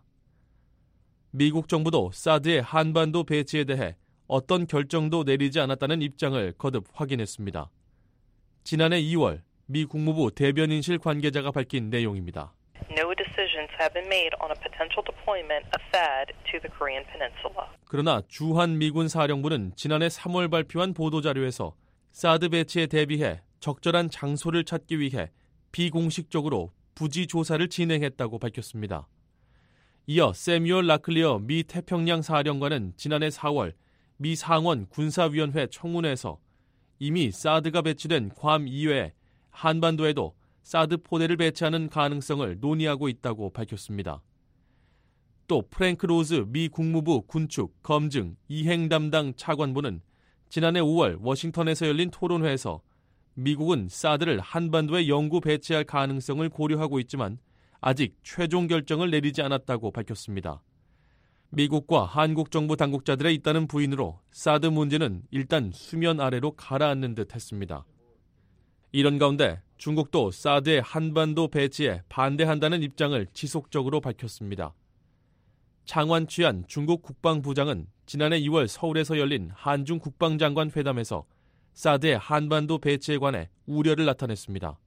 미국 정부도 사드의 한반도 배치에 대해 어떤 결정도 내리지 않았다는 입장을 거듭 확인했습니다. 지난해 2월 미 국무부 대변인실 관계자가 밝힌 내용입니다. No decisions have been made on a potential deployment of THAAD to the Korean Peninsula. 그러나 주한 미군 사령부는 지난해 3월 발표한 보도자료에서 사드 배치에 대비해 적절한 장소를 찾기 위해 비공식적으로 부지 조사를 진행했다고 밝혔습니다. 이어 세뮤얼 라클리어 미 태평양 사령관은 지난해 4월 미 상원 군사위원회 청문회에서 이미 사드가 배치된 괌 이외에 한반도에도 사드 포대를 배치하는 가능성을 논의하고 있다고 밝혔습니다. 또 프랭크 로즈 미 국무부 군축, 검증, 이행 담당 차관보는 지난해 5월 워싱턴에서 열린 토론회에서 미국은 사드를 한반도에 영구 배치할 가능성을 고려하고 있지만 아직 최종 결정을 내리지 않았다고 밝혔습니다. 미국과 한국 정부 당국자들의 잇따른 부인으로 사드 문제는 일단 수면 아래로 가라앉는 듯 했습니다. 이런 가운데 중국도 사드의 한반도 배치에 반대한다는 입장을 지속적으로 밝혔습니다. 창완 취안 중국 국방부장은 지난해 2월 서울에서 열린 한중 국방장관 회담에서 사드의 한반도 배치에 관해 우려를 나타냈습니다.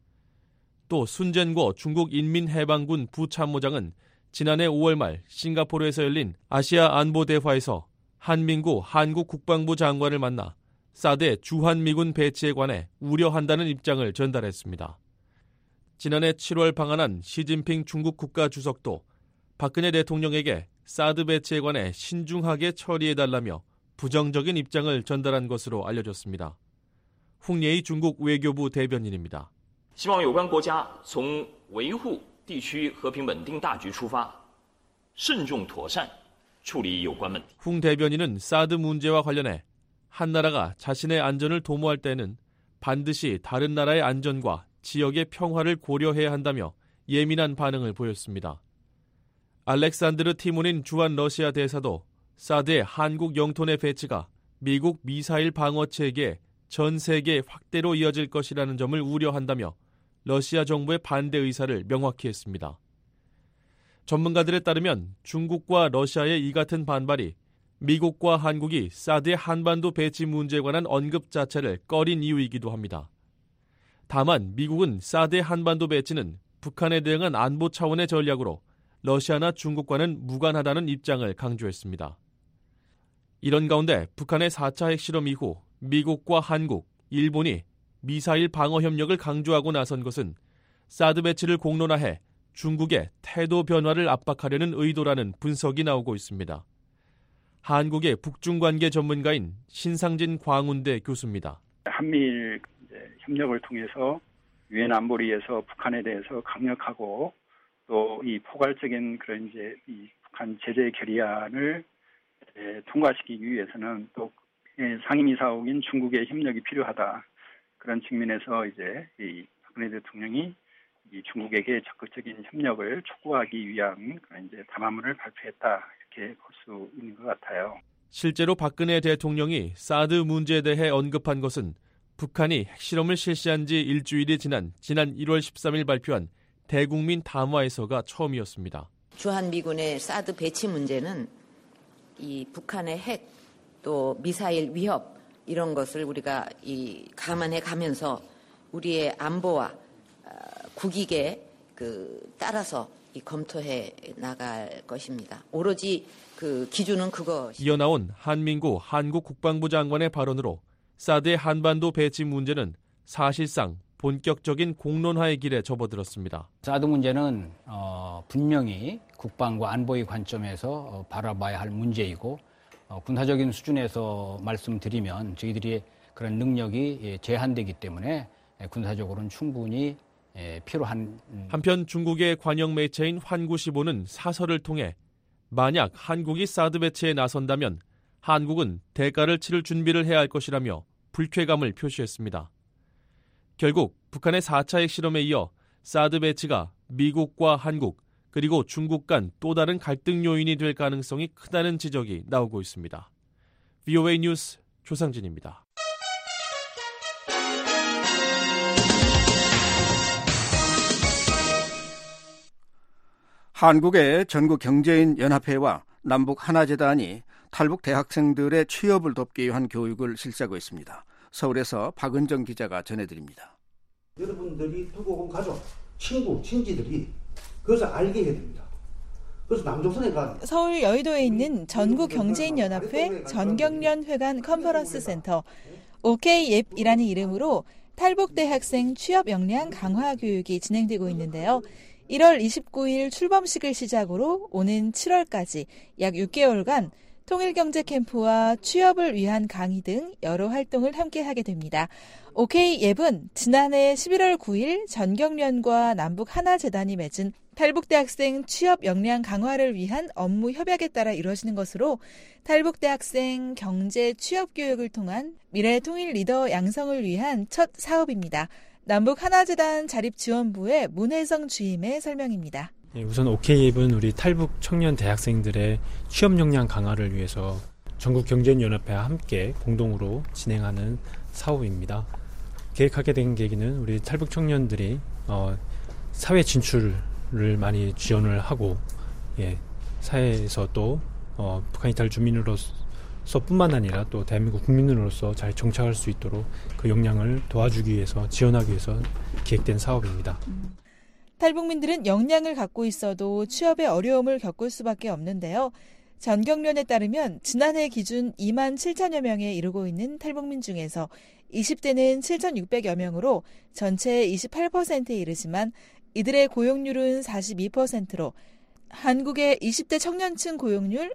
또 순젠고 중국 인민해방군 부참모장은 지난해 5월 말 싱가포르에서 열린 아시아 안보 대화에서 한민구 한국 국방부 장관을 만나 사드의 주한미군 배치에 관해 우려한다는 입장을 전달했습니다. 지난해 7월 방한한 시진핑 중국 국가주석도 박근혜 대통령에게 사드 배치에 관해 신중하게 처리해달라며 부정적인 입장을 전달한 것으로 알려졌습니다. 홍예희 중국 외교부 대변인입니다. 希望有关国家从维护地区和平稳定大局出发，慎重妥善处理有关问题。 홍 대변인은 사드 문제와 관련해 한 나라가 자신의 안전을 도모할 때는 반드시 다른 나라의 안전과 지역의 평화를 고려해야 한다며 예민한 반응을 보였습니다. 알렉산드르 티모닌 주한 러시아 대사도 사드의 한국 영토 내 배치가 미국 미사일 방어 체계의 전 세계 확대로 이어질 것이라는 점을 우려한다며 러시아 정부의 반대 의사를 명확히 했습니다. 전문가들에 따르면 중국과 러시아의 이 같은 반발이 미국과 한국이 사드의 한반도 배치 문제에 관한 언급 자체를 꺼린 이유이기도 합니다. 다만 미국은 사드의 한반도 배치는 북한에 대응한 안보 차원의 전략으로 러시아나 중국과는 무관하다는 입장을 강조했습니다. 이런 가운데 북한의 4차 핵실험 이후 미국과 한국, 일본이 미사일 방어 협력을 강조하고 나선 것은 사드 배치를 공론화해 중국의 태도 변화를 압박하려는 의도라는 분석이 나오고 있습니다. 한국의 북중관계 전문가인 신상진 광운대 교수입니다. 한미일 협력을 통해서 유엔 안보리에서 북한에 대해서 강력하고 또 이 포괄적인 그런 이 북한 제재 결의안을 통과시키기 위해서는 또 상임이사국인 중국의 협력이 필요하다. 그런 측면에서 이 박근혜 대통령이 이 중국에게 적극적인 협력을 촉구하기 위한 그런 담화문을 발표했다. 이렇게 볼 수 있는 것 같아요. 실제로 박근혜 대통령이 사드 문제에 대해 언급한 것은 북한이 핵실험을 실시한 지 일주일이 지난 1월 13일 발표한 대국민 담화에서가 처음이었습니다. 주한미군의 사드 배치 문제는 이 북한의 핵 또 미사일 위협 이런 것을 우리가 감안해 가면서 우리의 안보와 국익에 따라서 검토해 나갈 것입니다. 오로지 기준은 그거. 이어나온 한민구 한국 국방부 장관의 발언으로 사드의 한반도 배치 문제는 사실상 본격적인 공론화의 길에 접어들었습니다. 사드 문제는 분명히 국방과 안보의 관점에서 바라봐야 할 문제이고 군사적인 수준에서 말씀드리면 저희들이 그런 능력이 제한되기 때문에 군사적으로는 충분히 필요한. 한편 중국의 관영 매체인 환구시보는 사설을 통해 만약 한국이 사드 배치에 나선다면 한국은 대가를 치를 준비를 해야 할 것이라며 불쾌감을 표시했습니다. 결국 북한의 4차 핵실험에 이어 사드 배치가 미국과 한국 그리고 중국 간 또 다른 갈등 요인이 될 가능성이 크다는 지적이 나오고 있습니다. VOA 뉴스 조상진입니다. 한국의 전국경제인연합회와 남북하나재단이 탈북 대학생들의 취업을 돕기 위한 교육을 실시하고 있습니다. 서울에서 박은정 기자가 전해드립니다. 여러분들이 두고 온 가족, 친구, 친지들이 그것을 알게 해야 됩니다. 그래서 남조선에가 서울 여의도에 있는 전국경제인연합회 전경련회관 컨퍼런스 센터 OK앱이라는 이름으로 탈북대학생 취업 역량 강화 교육이 진행되고 있는데요. 1월 29일 출범식을 시작으로 오는 7월까지 약 6개월간 통일경제 캠프와 취업을 위한 강의 등 여러 활동을 함께 하게 됩니다. OK앱은 지난해 11월 9일 전경련과 남북 하나재단이 맺은 탈북대학생 취업 역량 강화를 위한 업무 협약에 따라 이루어지는 것으로 탈북대학생 경제 취업 교육을 통한 미래 통일 리더 양성을 위한 첫 사업입니다. 남북 하나재단 자립지원부의 문혜성 주임의 설명입니다. 우선 OK앱은 우리 탈북 청년 대학생들의 취업 역량 강화를 위해서 전국경제인연합회와 함께 공동으로 진행하는 사업입니다. 계획하게 된 계기는 우리 탈북 청년들이 사회 진출을 많이 지원을 하고 사회에서 또 북한 이탈 주민으로서 뿐만 아니라 또 대한민국 국민으로서 잘 정착할 수 있도록 그 역량을 도와주기 위해서 지원하기 위해서 기획된 사업입니다. 탈북민들은 역량을 갖고 있어도 취업에 어려움을 겪을 수밖에 없는데요. 전경련에 따르면 지난해 기준 2만 7천여 명에 이르고 있는 탈북민 중에서 20대는 7,600여 명으로 전체의 28%에 이르지만 이들의 고용률은 42%로 한국의 20대 청년층 고용률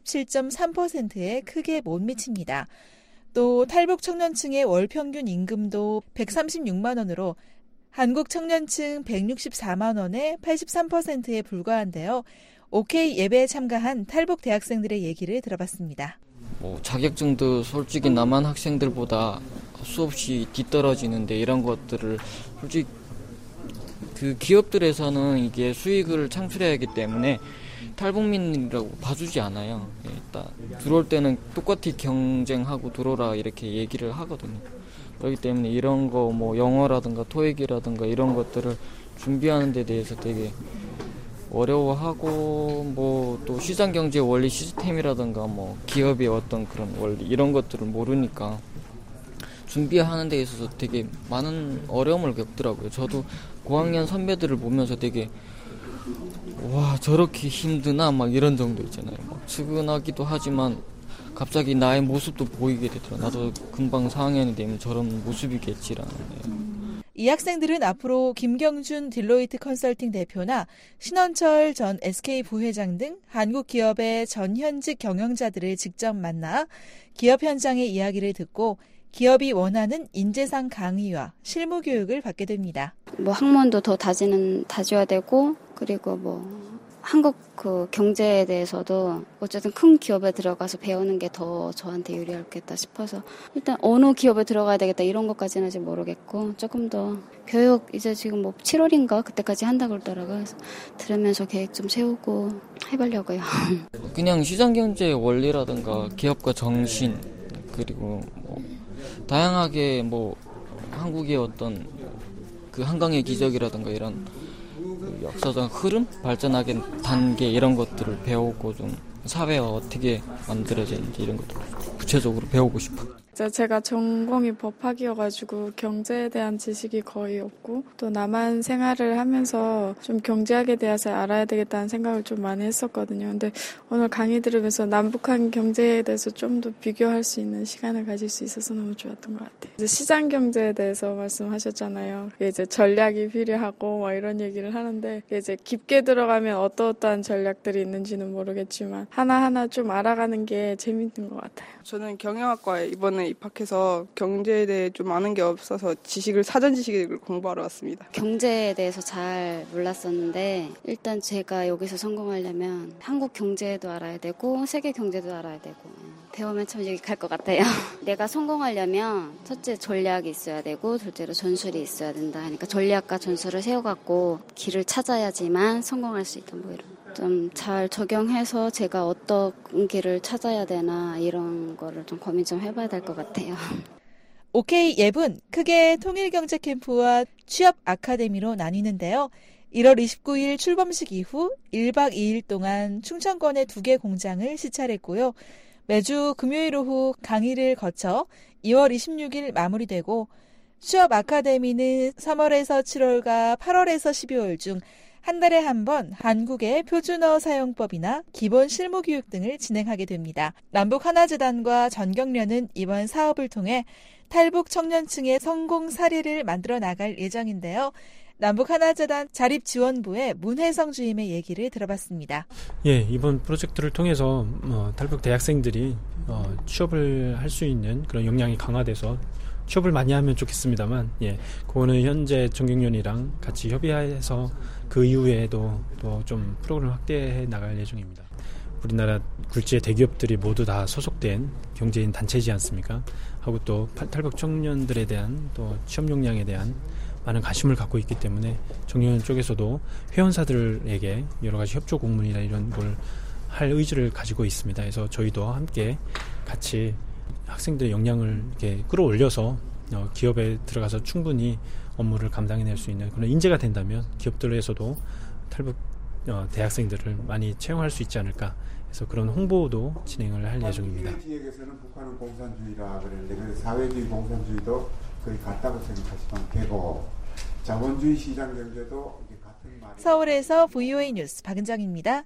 57.3%에 크게 못 미칩니다. 또 탈북 청년층의 월 평균 임금도 136만 원으로 한국 청년층 164만 원의 83%에 불과한데요. OK앱에 참가한 탈북 대학생들의 얘기를 들어봤습니다. 자격증도 솔직히 남한 학생들보다 수없이 뒤떨어지는데 이런 것들을 솔직히 그 기업들에서는 이게 수익을 창출해야 하기 때문에 탈북민이라고 봐주지 않아요. 일단 들어올 때는 똑같이 경쟁하고 들어오라 이렇게 얘기를 하거든요. 그렇기 때문에 이런 거 영어라든가 토익이라든가 이런 것들을 준비하는 데 대해서 되게 어려워하고 또 시장경제 원리 시스템이라든가 기업의 어떤 그런 원리 이런 것들을 모르니까 준비하는 데 있어서 되게 많은 어려움을 겪더라고요. 저도 고학년 선배들을 보면서 되게 와 저렇게 힘드나 이런 정도 있잖아요. 측은하기도 하지만 갑자기 나의 모습도 보이게 되더라고요. 나도 금방 4학년이 되면 저런 모습이겠지라는. 이 학생들은 앞으로 김경준 딜로이트 컨설팅 대표나 신원철 전 SK 부회장 등 한국 기업의 전현직 경영자들을 직접 만나 기업 현장의 이야기를 듣고 기업이 원하는 인재상 강의와 실무 교육을 받게 됩니다. 학문도 더 다져야 되고 그리고 한국 그 경제에 대해서도 어쨌든 큰 기업에 들어가서 배우는 게 더 저한테 유리하겠다 싶어서 일단 어느 기업에 들어가야 되겠다 이런 것까지는 아직 모르겠고 조금 더 교육 이제 지금 7월인가 그때까지 한다고 그러더라고요. 그래서 들으면서 계획 좀 세우고 해보려고요. 그냥 시장경제의 원리라든가 기업가 정신 그리고 다양하게 한국의 어떤 그 한강의 기적이라든가 이런 역사적 흐름, 발전하게 단계 이런 것들을 배우고 좀 사회가 어떻게 만들어지는지 이런 것들 구체적으로 배우고 싶어요. 제가 전공이 법학이어가지고 경제에 대한 지식이 거의 없고 또 남한 생활을 하면서 좀 경제학에 대해서 알아야 되겠다는 생각을 좀 많이 했었거든요. 근데 오늘 강의 들으면서 남북한 경제에 대해서 좀 더 비교할 수 있는 시간을 가질 수 있어서 너무 좋았던 것 같아요. 이제 시장 경제에 대해서 말씀하셨잖아요. 그게 이제 전략이 필요하고 이런 얘기를 하는데 이제 깊게 들어가면 어떠한 전략들이 있는지는 모르겠지만 하나하나 좀 알아가는 게 재밌는 것 같아요. 저는 경영학과에 이번에 입학해서 경제에 대해 좀 아는 게 없어서 사전 지식을 공부하러 왔습니다. 경제에 대해서 잘 몰랐었는데 일단 제가 여기서 성공하려면 한국 경제도 알아야 되고 세계 경제도 알아야 되고 배우면 참 유익할 것 같아요. 내가 성공하려면 첫째 전략이 있어야 되고 둘째로 전술이 있어야 된다. 그러니까 전략과 전술을 세워갖고 길을 찾아야지만 성공할 수 있다. 이런. 좀 잘 적용해서 제가 어떤 길을 찾아야 되나 이런 거를 좀 고민 좀 해봐야 될 것 같아요. OK앱은 크게 통일경제 캠프와 취업 아카데미로 나뉘는데요. 1월 29일 출범식 이후 1박 2일 동안 충청권의 2개 공장을 시찰했고요. 매주 금요일 오후 강의를 거쳐 2월 26일 마무리되고 취업 아카데미는 3월에서 7월과 8월에서 12월 중 한 달에 한 번 한국의 표준어 사용법이나 기본 실무 교육 등을 진행하게 됩니다. 남북하나재단과 전경련은 이번 사업을 통해 탈북 청년층의 성공 사례를 만들어 나갈 예정인데요. 남북하나재단 자립지원부의 문혜성 주임의 얘기를 들어봤습니다. 예, 이번 프로젝트를 통해서 탈북 대학생들이 취업을 할 수 있는 그런 역량이 강화돼서 취업을 많이 하면 좋겠습니다만, 예, 그거는 현재 전경련이랑 같이 협의해서 그 이후에도 또 좀 프로그램 확대해 나갈 예정입니다. 우리나라 굴지의 대기업들이 모두 다 소속된 경제인 단체이지 않습니까? 하고 또 탈북 청년들에 대한 또 취업 역량에 대한 많은 관심을 갖고 있기 때문에 정경련 쪽에서도 회원사들에게 여러 가지 협조 공문이나 이런 걸 할 의지를 가지고 있습니다. 그래서 저희도 함께 같이 학생들의 역량을 이렇게 끌어올려서 기업에 들어가서 충분히 업무를 감당해낼 수 있는 그런 인재가 된다면 기업들에서도 탈북 대학생들을 많이 채용할 수 있지 않을까. 그래서 그런 홍보도 진행을 할 예정입니다. 지역에서는 북한은 공산주의라 그랬는데 그래서 사회주의 공산주의도 거의 같다고 생각하시면 되고 자본주의 시장 경제도 이게 같은 말이. 서울에서 VOA 뉴스 박은정입니다.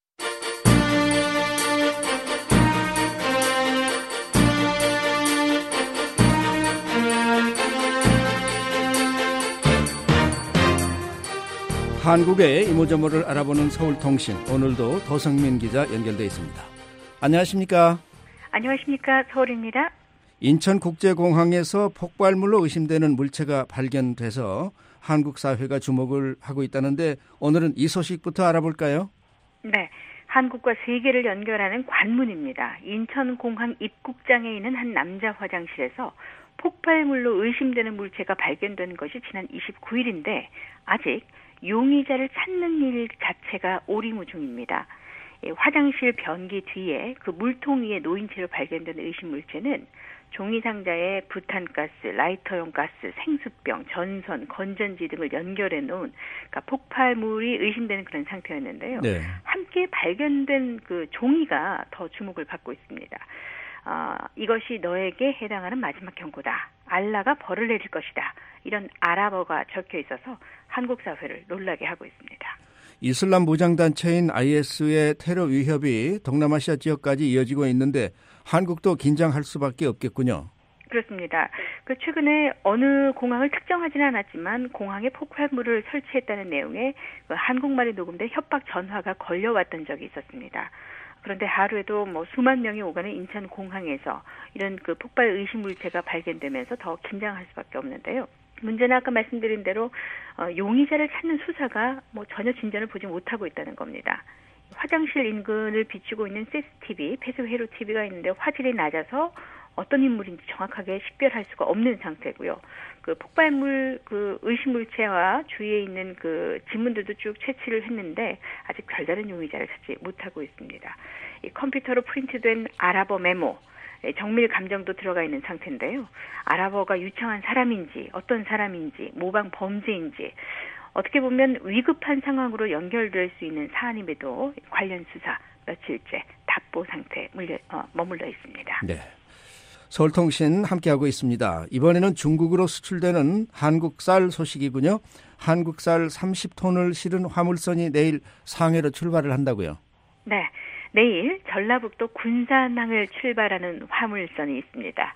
한국의 이모저모를 알아보는 서울통신, 오늘도 도성민 기자 연결돼 있습니다. 안녕하십니까? 안녕하십니까? 서울입니다. 인천국제공항에서 폭발물로 의심되는 물체가 발견돼서 한국 사회가 주목을 하고 있다는데 오늘은 이 소식부터 알아볼까요? 네, 한국과 세계를 연결하는 관문입니다. 인천공항 입국장에 있는 한 남자 화장실에서 폭발물로 의심되는 물체가 발견된 것이 지난 29일인데 아직 용의자를 찾는 일 자체가 오리무중입니다. 화장실 변기 뒤에 그 물통 위에 놓인 채로 발견된 의심 물체는 종이 상자에 부탄가스, 라이터용 가스, 생수병, 전선, 건전지 등을 연결해 놓은 그러니까 폭발물이 의심되는 그런 상태였는데요. 네. 함께 발견된 그 종이가 더 주목을 받고 있습니다. 이것이 너에게 해당하는 마지막 경고다. 알라가 벌을 내릴 것이다. 이런 아랍어가 적혀 있어서 한국 사회를 놀라게 하고 있습니다. 이슬람 무장단체인 IS의 테러 위협이 동남아시아 지역까지 이어지고 있는데 한국도 긴장할 수밖에 없겠군요. 그렇습니다. 최근에 어느 공항을 특정하지는 않았지만 공항에 폭발물을 설치했다는 내용의 한국말이 녹음된 협박 전화가 걸려왔던 적이 있었습니다. 그런데 하루에도 수만 명이 오가는 인천공항에서 이런 폭발 의심 물체가 발견되면서 더 긴장할 수밖에 없는데요. 문제는 아까 말씀드린 대로 용의자를 찾는 수사가 전혀 진전을 보지 못하고 있다는 겁니다. 화장실 인근을 비추고 있는 CCTV, 폐쇄 회로 TV가 있는데 화질이 낮아서 어떤 인물인지 정확하게 식별할 수가 없는 상태고요. 폭발물 의심 물체와 주위에 있는 지문들도 쭉 채취를 했는데 아직 별다른 용의자를 찾지 못하고 있습니다. 이 컴퓨터로 프린트된 아랍어 메모, 정밀 감정도 들어가 있는 상태인데요. 아랍어가 유창한 사람인지 어떤 사람인지 모방 범죄인지 어떻게 보면 위급한 상황으로 연결될 수 있는 사안임에도 관련 수사 며칠째 답보 상태에 머물러 있습니다. 네. 서울통신 함께하고 있습니다. 이번에는 중국으로 수출되는 한국 쌀 소식이군요. 한국 쌀 30톤을 실은 화물선이 내일 상해로 출발을 한다고요? 네. 내일 전라북도 군산항을 출발하는 화물선이 있습니다.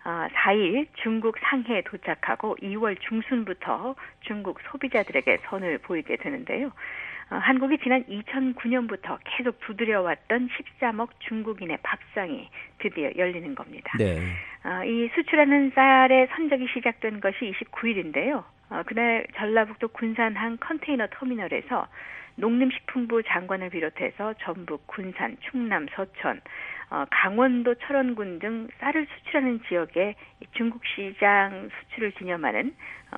4일 중국 상해에 도착하고 2월 중순부터 중국 소비자들에게 선을 보이게 되는데요. 한국이 지난 2009년부터 계속 두드려왔던 13억 중국인의 밥상이 드디어 열리는 겁니다. 네. 이 수출하는 쌀의 선적이 시작된 것이 29일인데요. 그날 전라북도 군산항 컨테이너 터미널에서 농림식품부 장관을 비롯해서 전북, 군산, 충남, 서천, 강원도 철원군 등 쌀을 수출하는 지역에 중국 시장 수출을 기념하는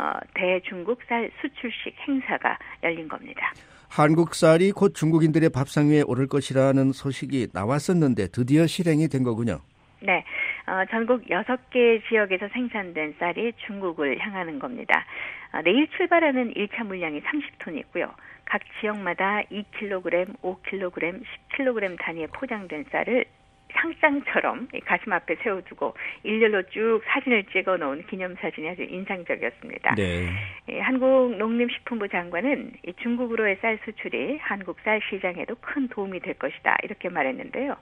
대중국 쌀 수출식 행사가 열린 겁니다. 한국 쌀이 곧 중국인들의 밥상 위에 오를 것이라는 소식이 나왔었는데 드디어 실행이 된 거군요. 네, 전국 6개 지역에서 생산된 쌀이 중국을 향하는 겁니다. 내일 출발하는 1차 물량이 30톤 있고요. 각 지역마다 2kg, 5kg, 10kg 단위에 포장된 쌀을 상장처럼 가슴 앞에 세워두고 일렬로 쭉 사진을 찍어 놓은 기념사진이 아주 인상적이었습니다. 네. 한국농림식품부 장관은 중국으로의 쌀 수출이 한국 쌀 시장에도 큰 도움이 될 것이다 이렇게 말했는데요.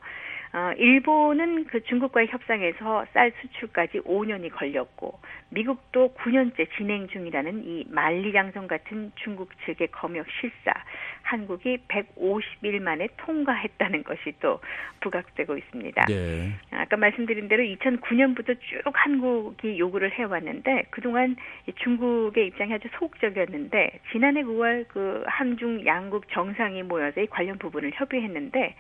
일본은 그 중국과의 협상에서 쌀 수출까지 5년이 걸렸고 미국도 9년째 진행 중이라는 이 만리장성 같은 중국 측의 검역 실사 한국이 150일 만에 통과했다는 것이 또 부각되고 있습니다. 네. 아까 말씀드린 대로 2009년부터 쭉 한국이 요구를 해왔는데 그동안 중국의 입장이 아주 소극적이었는데 지난해 9월 그 한중 양국 정상이 모여서 이 관련 부분을 협의했는데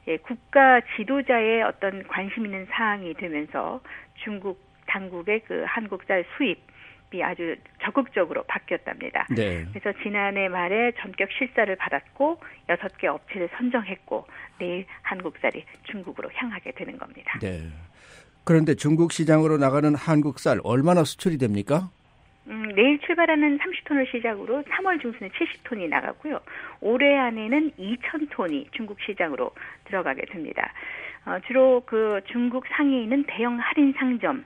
국가 지도자의 어떤 관심 있는 사항이 되면서 중국 당국의 그 한국 쌀 수입이 아주 적극적으로 바뀌었답니다. 네. 그래서 지난해 말에 전격 실사를 받았고 6개 업체를 선정했고 내일 한국 쌀이 중국으로 향하게 되는 겁니다. 네. 그런데 중국 시장으로 나가는 한국 쌀 얼마나 수출이 됩니까? 내일 출발하는 30톤을 시작으로 3월 중순에 70톤이 나가고요. 올해 안에는 2,000톤이 중국 시장으로 들어가게 됩니다. 주로 그 중국 상해에 있는 대형 할인 상점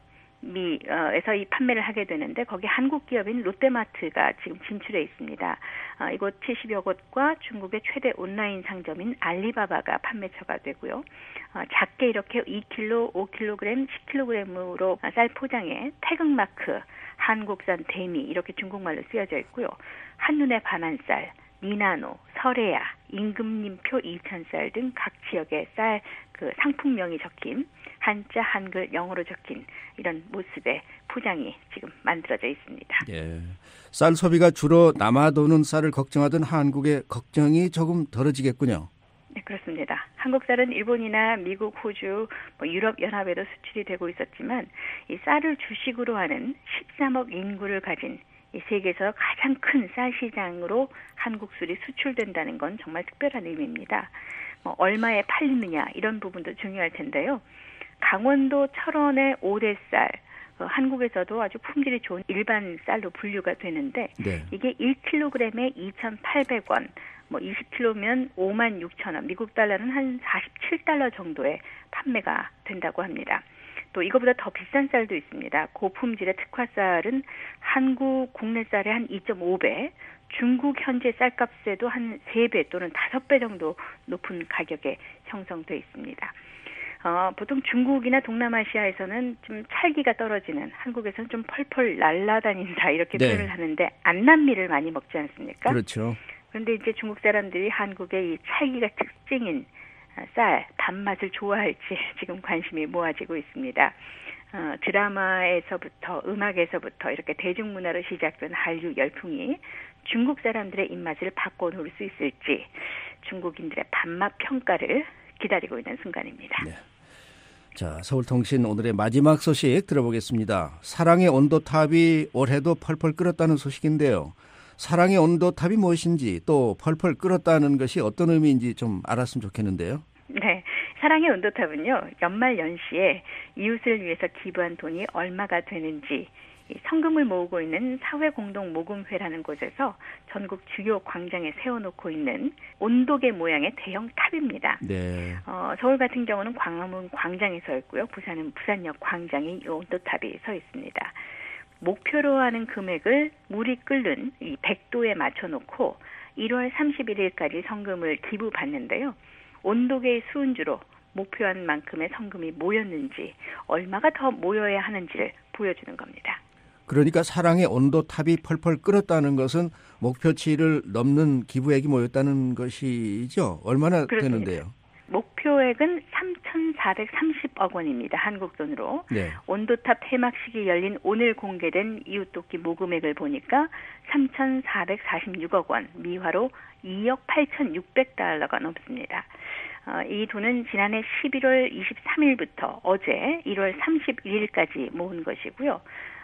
에서 이 판매를 하게 되는데 거기 한국 기업인 롯데마트가 지금 진출해 있습니다. 이곳 70여 곳과 중국의 최대 온라인 상점인 알리바바가 판매처가 되고요. 작게 이렇게 2kg, 5kg, 10kg으로 쌀 포장에 태극마크, 한국산 대미 이렇게 중국말로 쓰여져 있고요. 한눈에 반한 쌀, 미나노, 설해야, 임금님표 2,000쌀 등 각 지역의 쌀 그 상품명이 적힌 한자, 한글, 영어로 적힌 이런 모습의 포장이 지금 만들어져 있습니다. 예. 쌀 소비가 주로 남아도는 쌀을 걱정하던 한국의 걱정이 조금 덜어지겠군요. 네, 그렇습니다. 한국 쌀은 일본이나 미국, 호주, 유럽 연합에도 수출이 되고 있었지만 이 쌀을 주식으로 하는 13억 인구를 가진 이 세계에서 가장 큰 쌀 시장으로 한국 쌀이 수출된다는 건 정말 특별한 의미입니다. 얼마에 팔리느냐 이런 부분도 중요할 텐데요. 강원도 철원의 5대 쌀, 한국에서도 아주 품질이 좋은 일반 쌀로 분류가 되는데 네. 이게 1kg에 2,800원, 20kg면 56,000원, 미국 달러는 한 47달러 정도의 판매가 된다고 합니다. 또 이거보다 더 비싼 쌀도 있습니다. 고품질의 특화쌀은 한국 국내 쌀의 한 2.5배, 중국 현재 쌀값에도 한 3배 또는 5배 정도 높은 가격에 형성돼 있습니다. 보통 중국이나 동남아시아에서는 좀 찰기가 떨어지는, 한국에서는 좀 펄펄 날아다닌다 이렇게 네. 표현을 하는데 안남미를 많이 먹지 않습니까? 그렇죠. 그런데 이제 중국 사람들이 한국의 이 찰기가 특징인 쌀, 단맛을 좋아할지 지금 관심이 모아지고 있습니다. 드라마에서부터 음악에서부터 이렇게 대중문화로 시작된 한류 열풍이 중국 사람들의 입맛을 바꿔놓을 수 있을지 중국인들의 반맛 평가를 기다리고 있는 순간입니다. 네. 자, 서울통신 오늘의 마지막 소식 들어보겠습니다. 사랑의 온도탑이 올해도 펄펄 끓었다는 소식인데요. 사랑의 온도탑이 무엇인지 또 펄펄 끓었다는 것이 어떤 의미인지 좀 알았으면 좋겠는데요. 네, 사랑의 온도탑은요. 연말 연시에 이웃을 위해서 기부한 돈이 얼마가 되는지 성금을 모으고 있는 사회공동모금회라는 곳에서 전국 주요 광장에 세워놓고 있는 온도계 모양의 대형 탑입니다. 네. 서울 같은 경우는 광화문 광장에 서 있고요. 부산은 부산역 광장에 이 온도탑이 서 있습니다. 목표로 하는 금액을 물이 끓는 이 100도에 맞춰놓고 1월 31일까지 성금을 기부받는데요. 온도계의 수은주로 목표한 만큼의 성금이 모였는지 얼마가 더 모여야 하는지를 보여주는 겁니다. 그러니까 사랑의 온도탑이 펄펄 끓었다는 것은 목표치를 넘는 기부액이 모였다는 것이죠. 얼마나 그렇습니다. 되는데요? 목표액은 3,430억 원입니다. 한국 돈으로. 네. 온도탑 폐막식이 열린 오늘 공개된 이웃돕기 모금액을 보니까 3,446억 원, 미화로 2억 8,600달러가 넘습니다. 이 돈은 지난해 11월 23일부터 어제 1월 31일까지 모은 것이고요.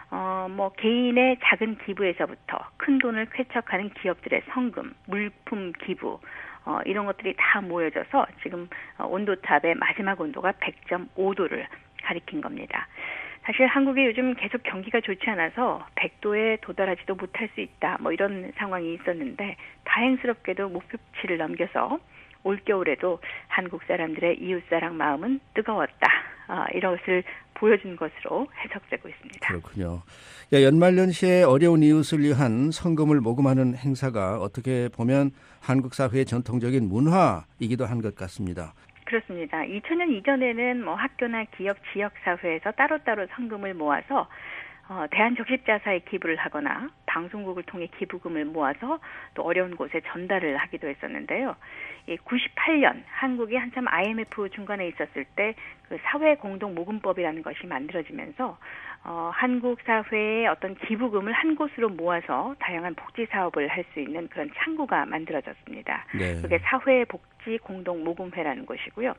개인의 작은 기부에서부터 큰 돈을 쾌척하는 기업들의 성금, 물품 기부, 이런 것들이 다 모여져서 지금 온도탑의 마지막 온도가 100.5도를 가리킨 겁니다. 사실 한국이 요즘 계속 경기가 좋지 않아서 100도에 도달하지도 못할 수 있다, 이런 상황이 있었는데 다행스럽게도 목표치를 넘겨서 올겨울에도 한국 사람들의 이웃사랑 마음은 뜨거웠다. 이런 것을 보여준 것으로 해석되고 있습니다. 그렇군요. 연말연시에 어려운 이웃을 위한 성금을 모금하는 행사가 어떻게 보면 한국 사회의 전통적인 문화이기도 한 것 같습니다. 그렇습니다. 2000년 이전에는 학교나 기업, 지역사회에서 따로따로 성금을 모아서 대한적십자사에 기부를 하거나 방송국을 통해 기부금을 모아서 또 어려운 곳에 전달을 하기도 했었는데요. 98년 한국이 한참 IMF 중간에 있었을 때 그 사회공동모금법이라는 것이 만들어지면서 한국 사회의 어떤 기부금을 한 곳으로 모아서 다양한 복지 사업을 할 수 있는 그런 창구가 만들어졌습니다. 네. 그게 사회복지공동모금회라는 것이고요.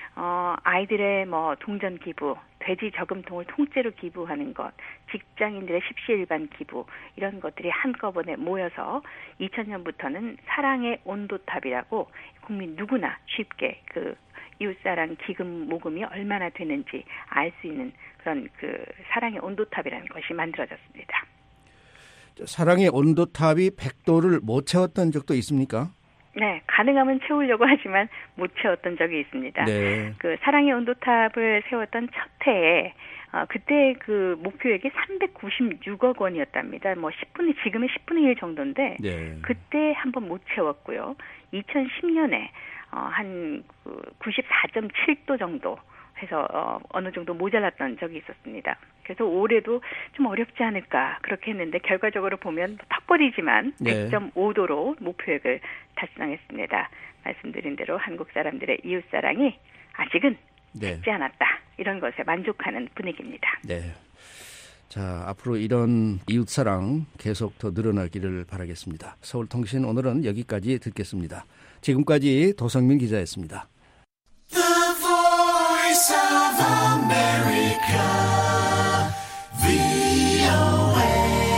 아이들의 동전 기부, 돼지 저금통을 통째로 기부하는 것, 직장인들의 십시일반 기부 이런 것들이 한꺼번에 모여서 2000년부터는 사랑의 온도탑이라고 국민 누구나 쉽게 그 이웃사랑 기금 모금이 얼마나 되는지 알 수 있는 그런 그 사랑의 온도탑이라는 것이 만들어졌습니다. 사랑의 온도탑이 100도를 못 채웠던 적도 있습니까? 네, 가능하면 채우려고 하지만 못 채웠던 적이 있습니다. 네. 그 사랑의 온도탑을 세웠던 첫 해에 그때 그 목표액이 396억 원이었답니다. 지금의 10분의 1 정도인데 네. 그때 한번 못 채웠고요. 2010년에 한 94.7도 정도 해서 어느 정도 모자랐던 적이 있었습니다. 그래서 올해도 좀 어렵지 않을까 그렇게 했는데 결과적으로 보면 턱걸이지만 네. 100.5도로 목표액을 달성했습니다. 말씀드린 대로 한국 사람들의 이웃사랑이 아직은 식지 네. 않았다. 이런 것에 만족하는 분위기입니다. 네. 자, 앞으로 이런 이웃사랑 계속 더 늘어나기를 바라겠습니다. 서울통신 오늘은 여기까지 듣겠습니다. 지금까지 도성민 기자였습니다. The Voice of America, VOA.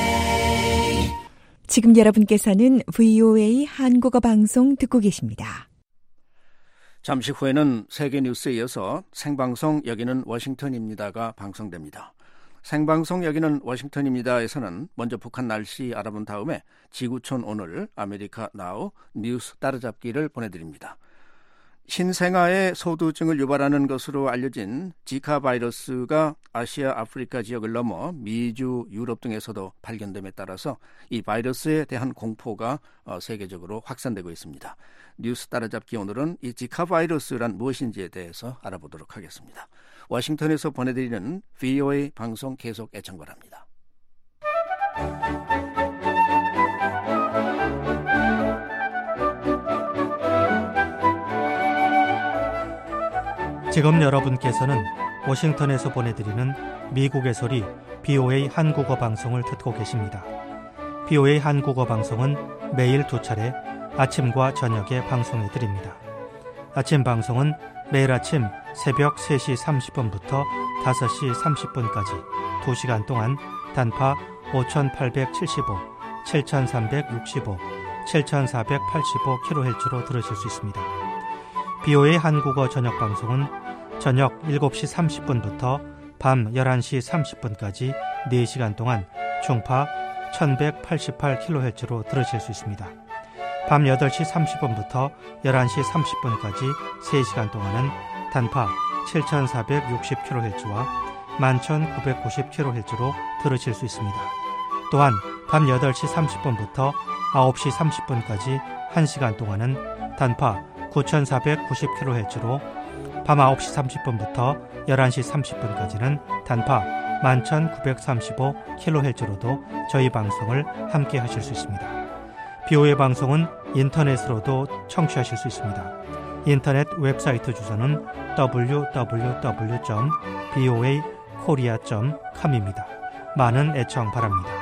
지금 여러분께서는 VOA 한국어 방송 듣고 계십니다. 잠시 후에는 세계 뉴스에 이어서 생방송 여기는 워싱턴입니다가 방송됩니다. 생방송 여기는 워싱턴입니다에서는 먼저 북한 날씨 알아본 다음에 지구촌 오늘 아메리카 나우 뉴스 따라잡기를 보내드립니다. 신생아의 소두증을 유발하는 것으로 알려진 지카 바이러스가 아시아, 아프리카 지역을 넘어 미주, 유럽 등에서도 발견됨에 따라서 이 바이러스에 대한 공포가 세계적으로 확산되고 있습니다. 뉴스 따라잡기 오늘은 이 지카 바이러스란 무엇인지에 대해서 알아보도록 하겠습니다. 워싱턴에서 보내드리는 VOA 방송 계속 애청 바랍니다. 지금 여러분께서는 워싱턴에서 보내드리는 미국의 소리 VOA 한국어 방송을 듣고 계십니다. VOA 한국어 방송은 매일 2차례 아침과 저녁에 방송해드립니다. 아침 방송은 매일 아침 새벽 3시 30분부터 5시 30분까지 2시간 동안 단파 5875, 7365, 7485kHz로 들으실 수 있습니다. VOA 한국어 저녁 방송은 저녁 7시 30분부터 밤 11시 30분까지 4시간 동안 중파 1188kHz로 들으실 수 있습니다. 밤 8시 30분부터 11시 30분까지 3시간 동안은 단파 7460kHz와 11990kHz로 들으실 수 있습니다. 또한 밤 8시 30분부터 9시 30분까지 1시간 동안은 단파 9490kHz로 밤 9시 30분부터 11시 30분까지는 단파 11935kHz로도 저희 방송을 함께 하실 수 있습니다. VOA 방송은 인터넷으로도 청취하실 수 있습니다. 인터넷 웹사이트 주소는 www.voakorea.com입니다. 많은 애청 바랍니다.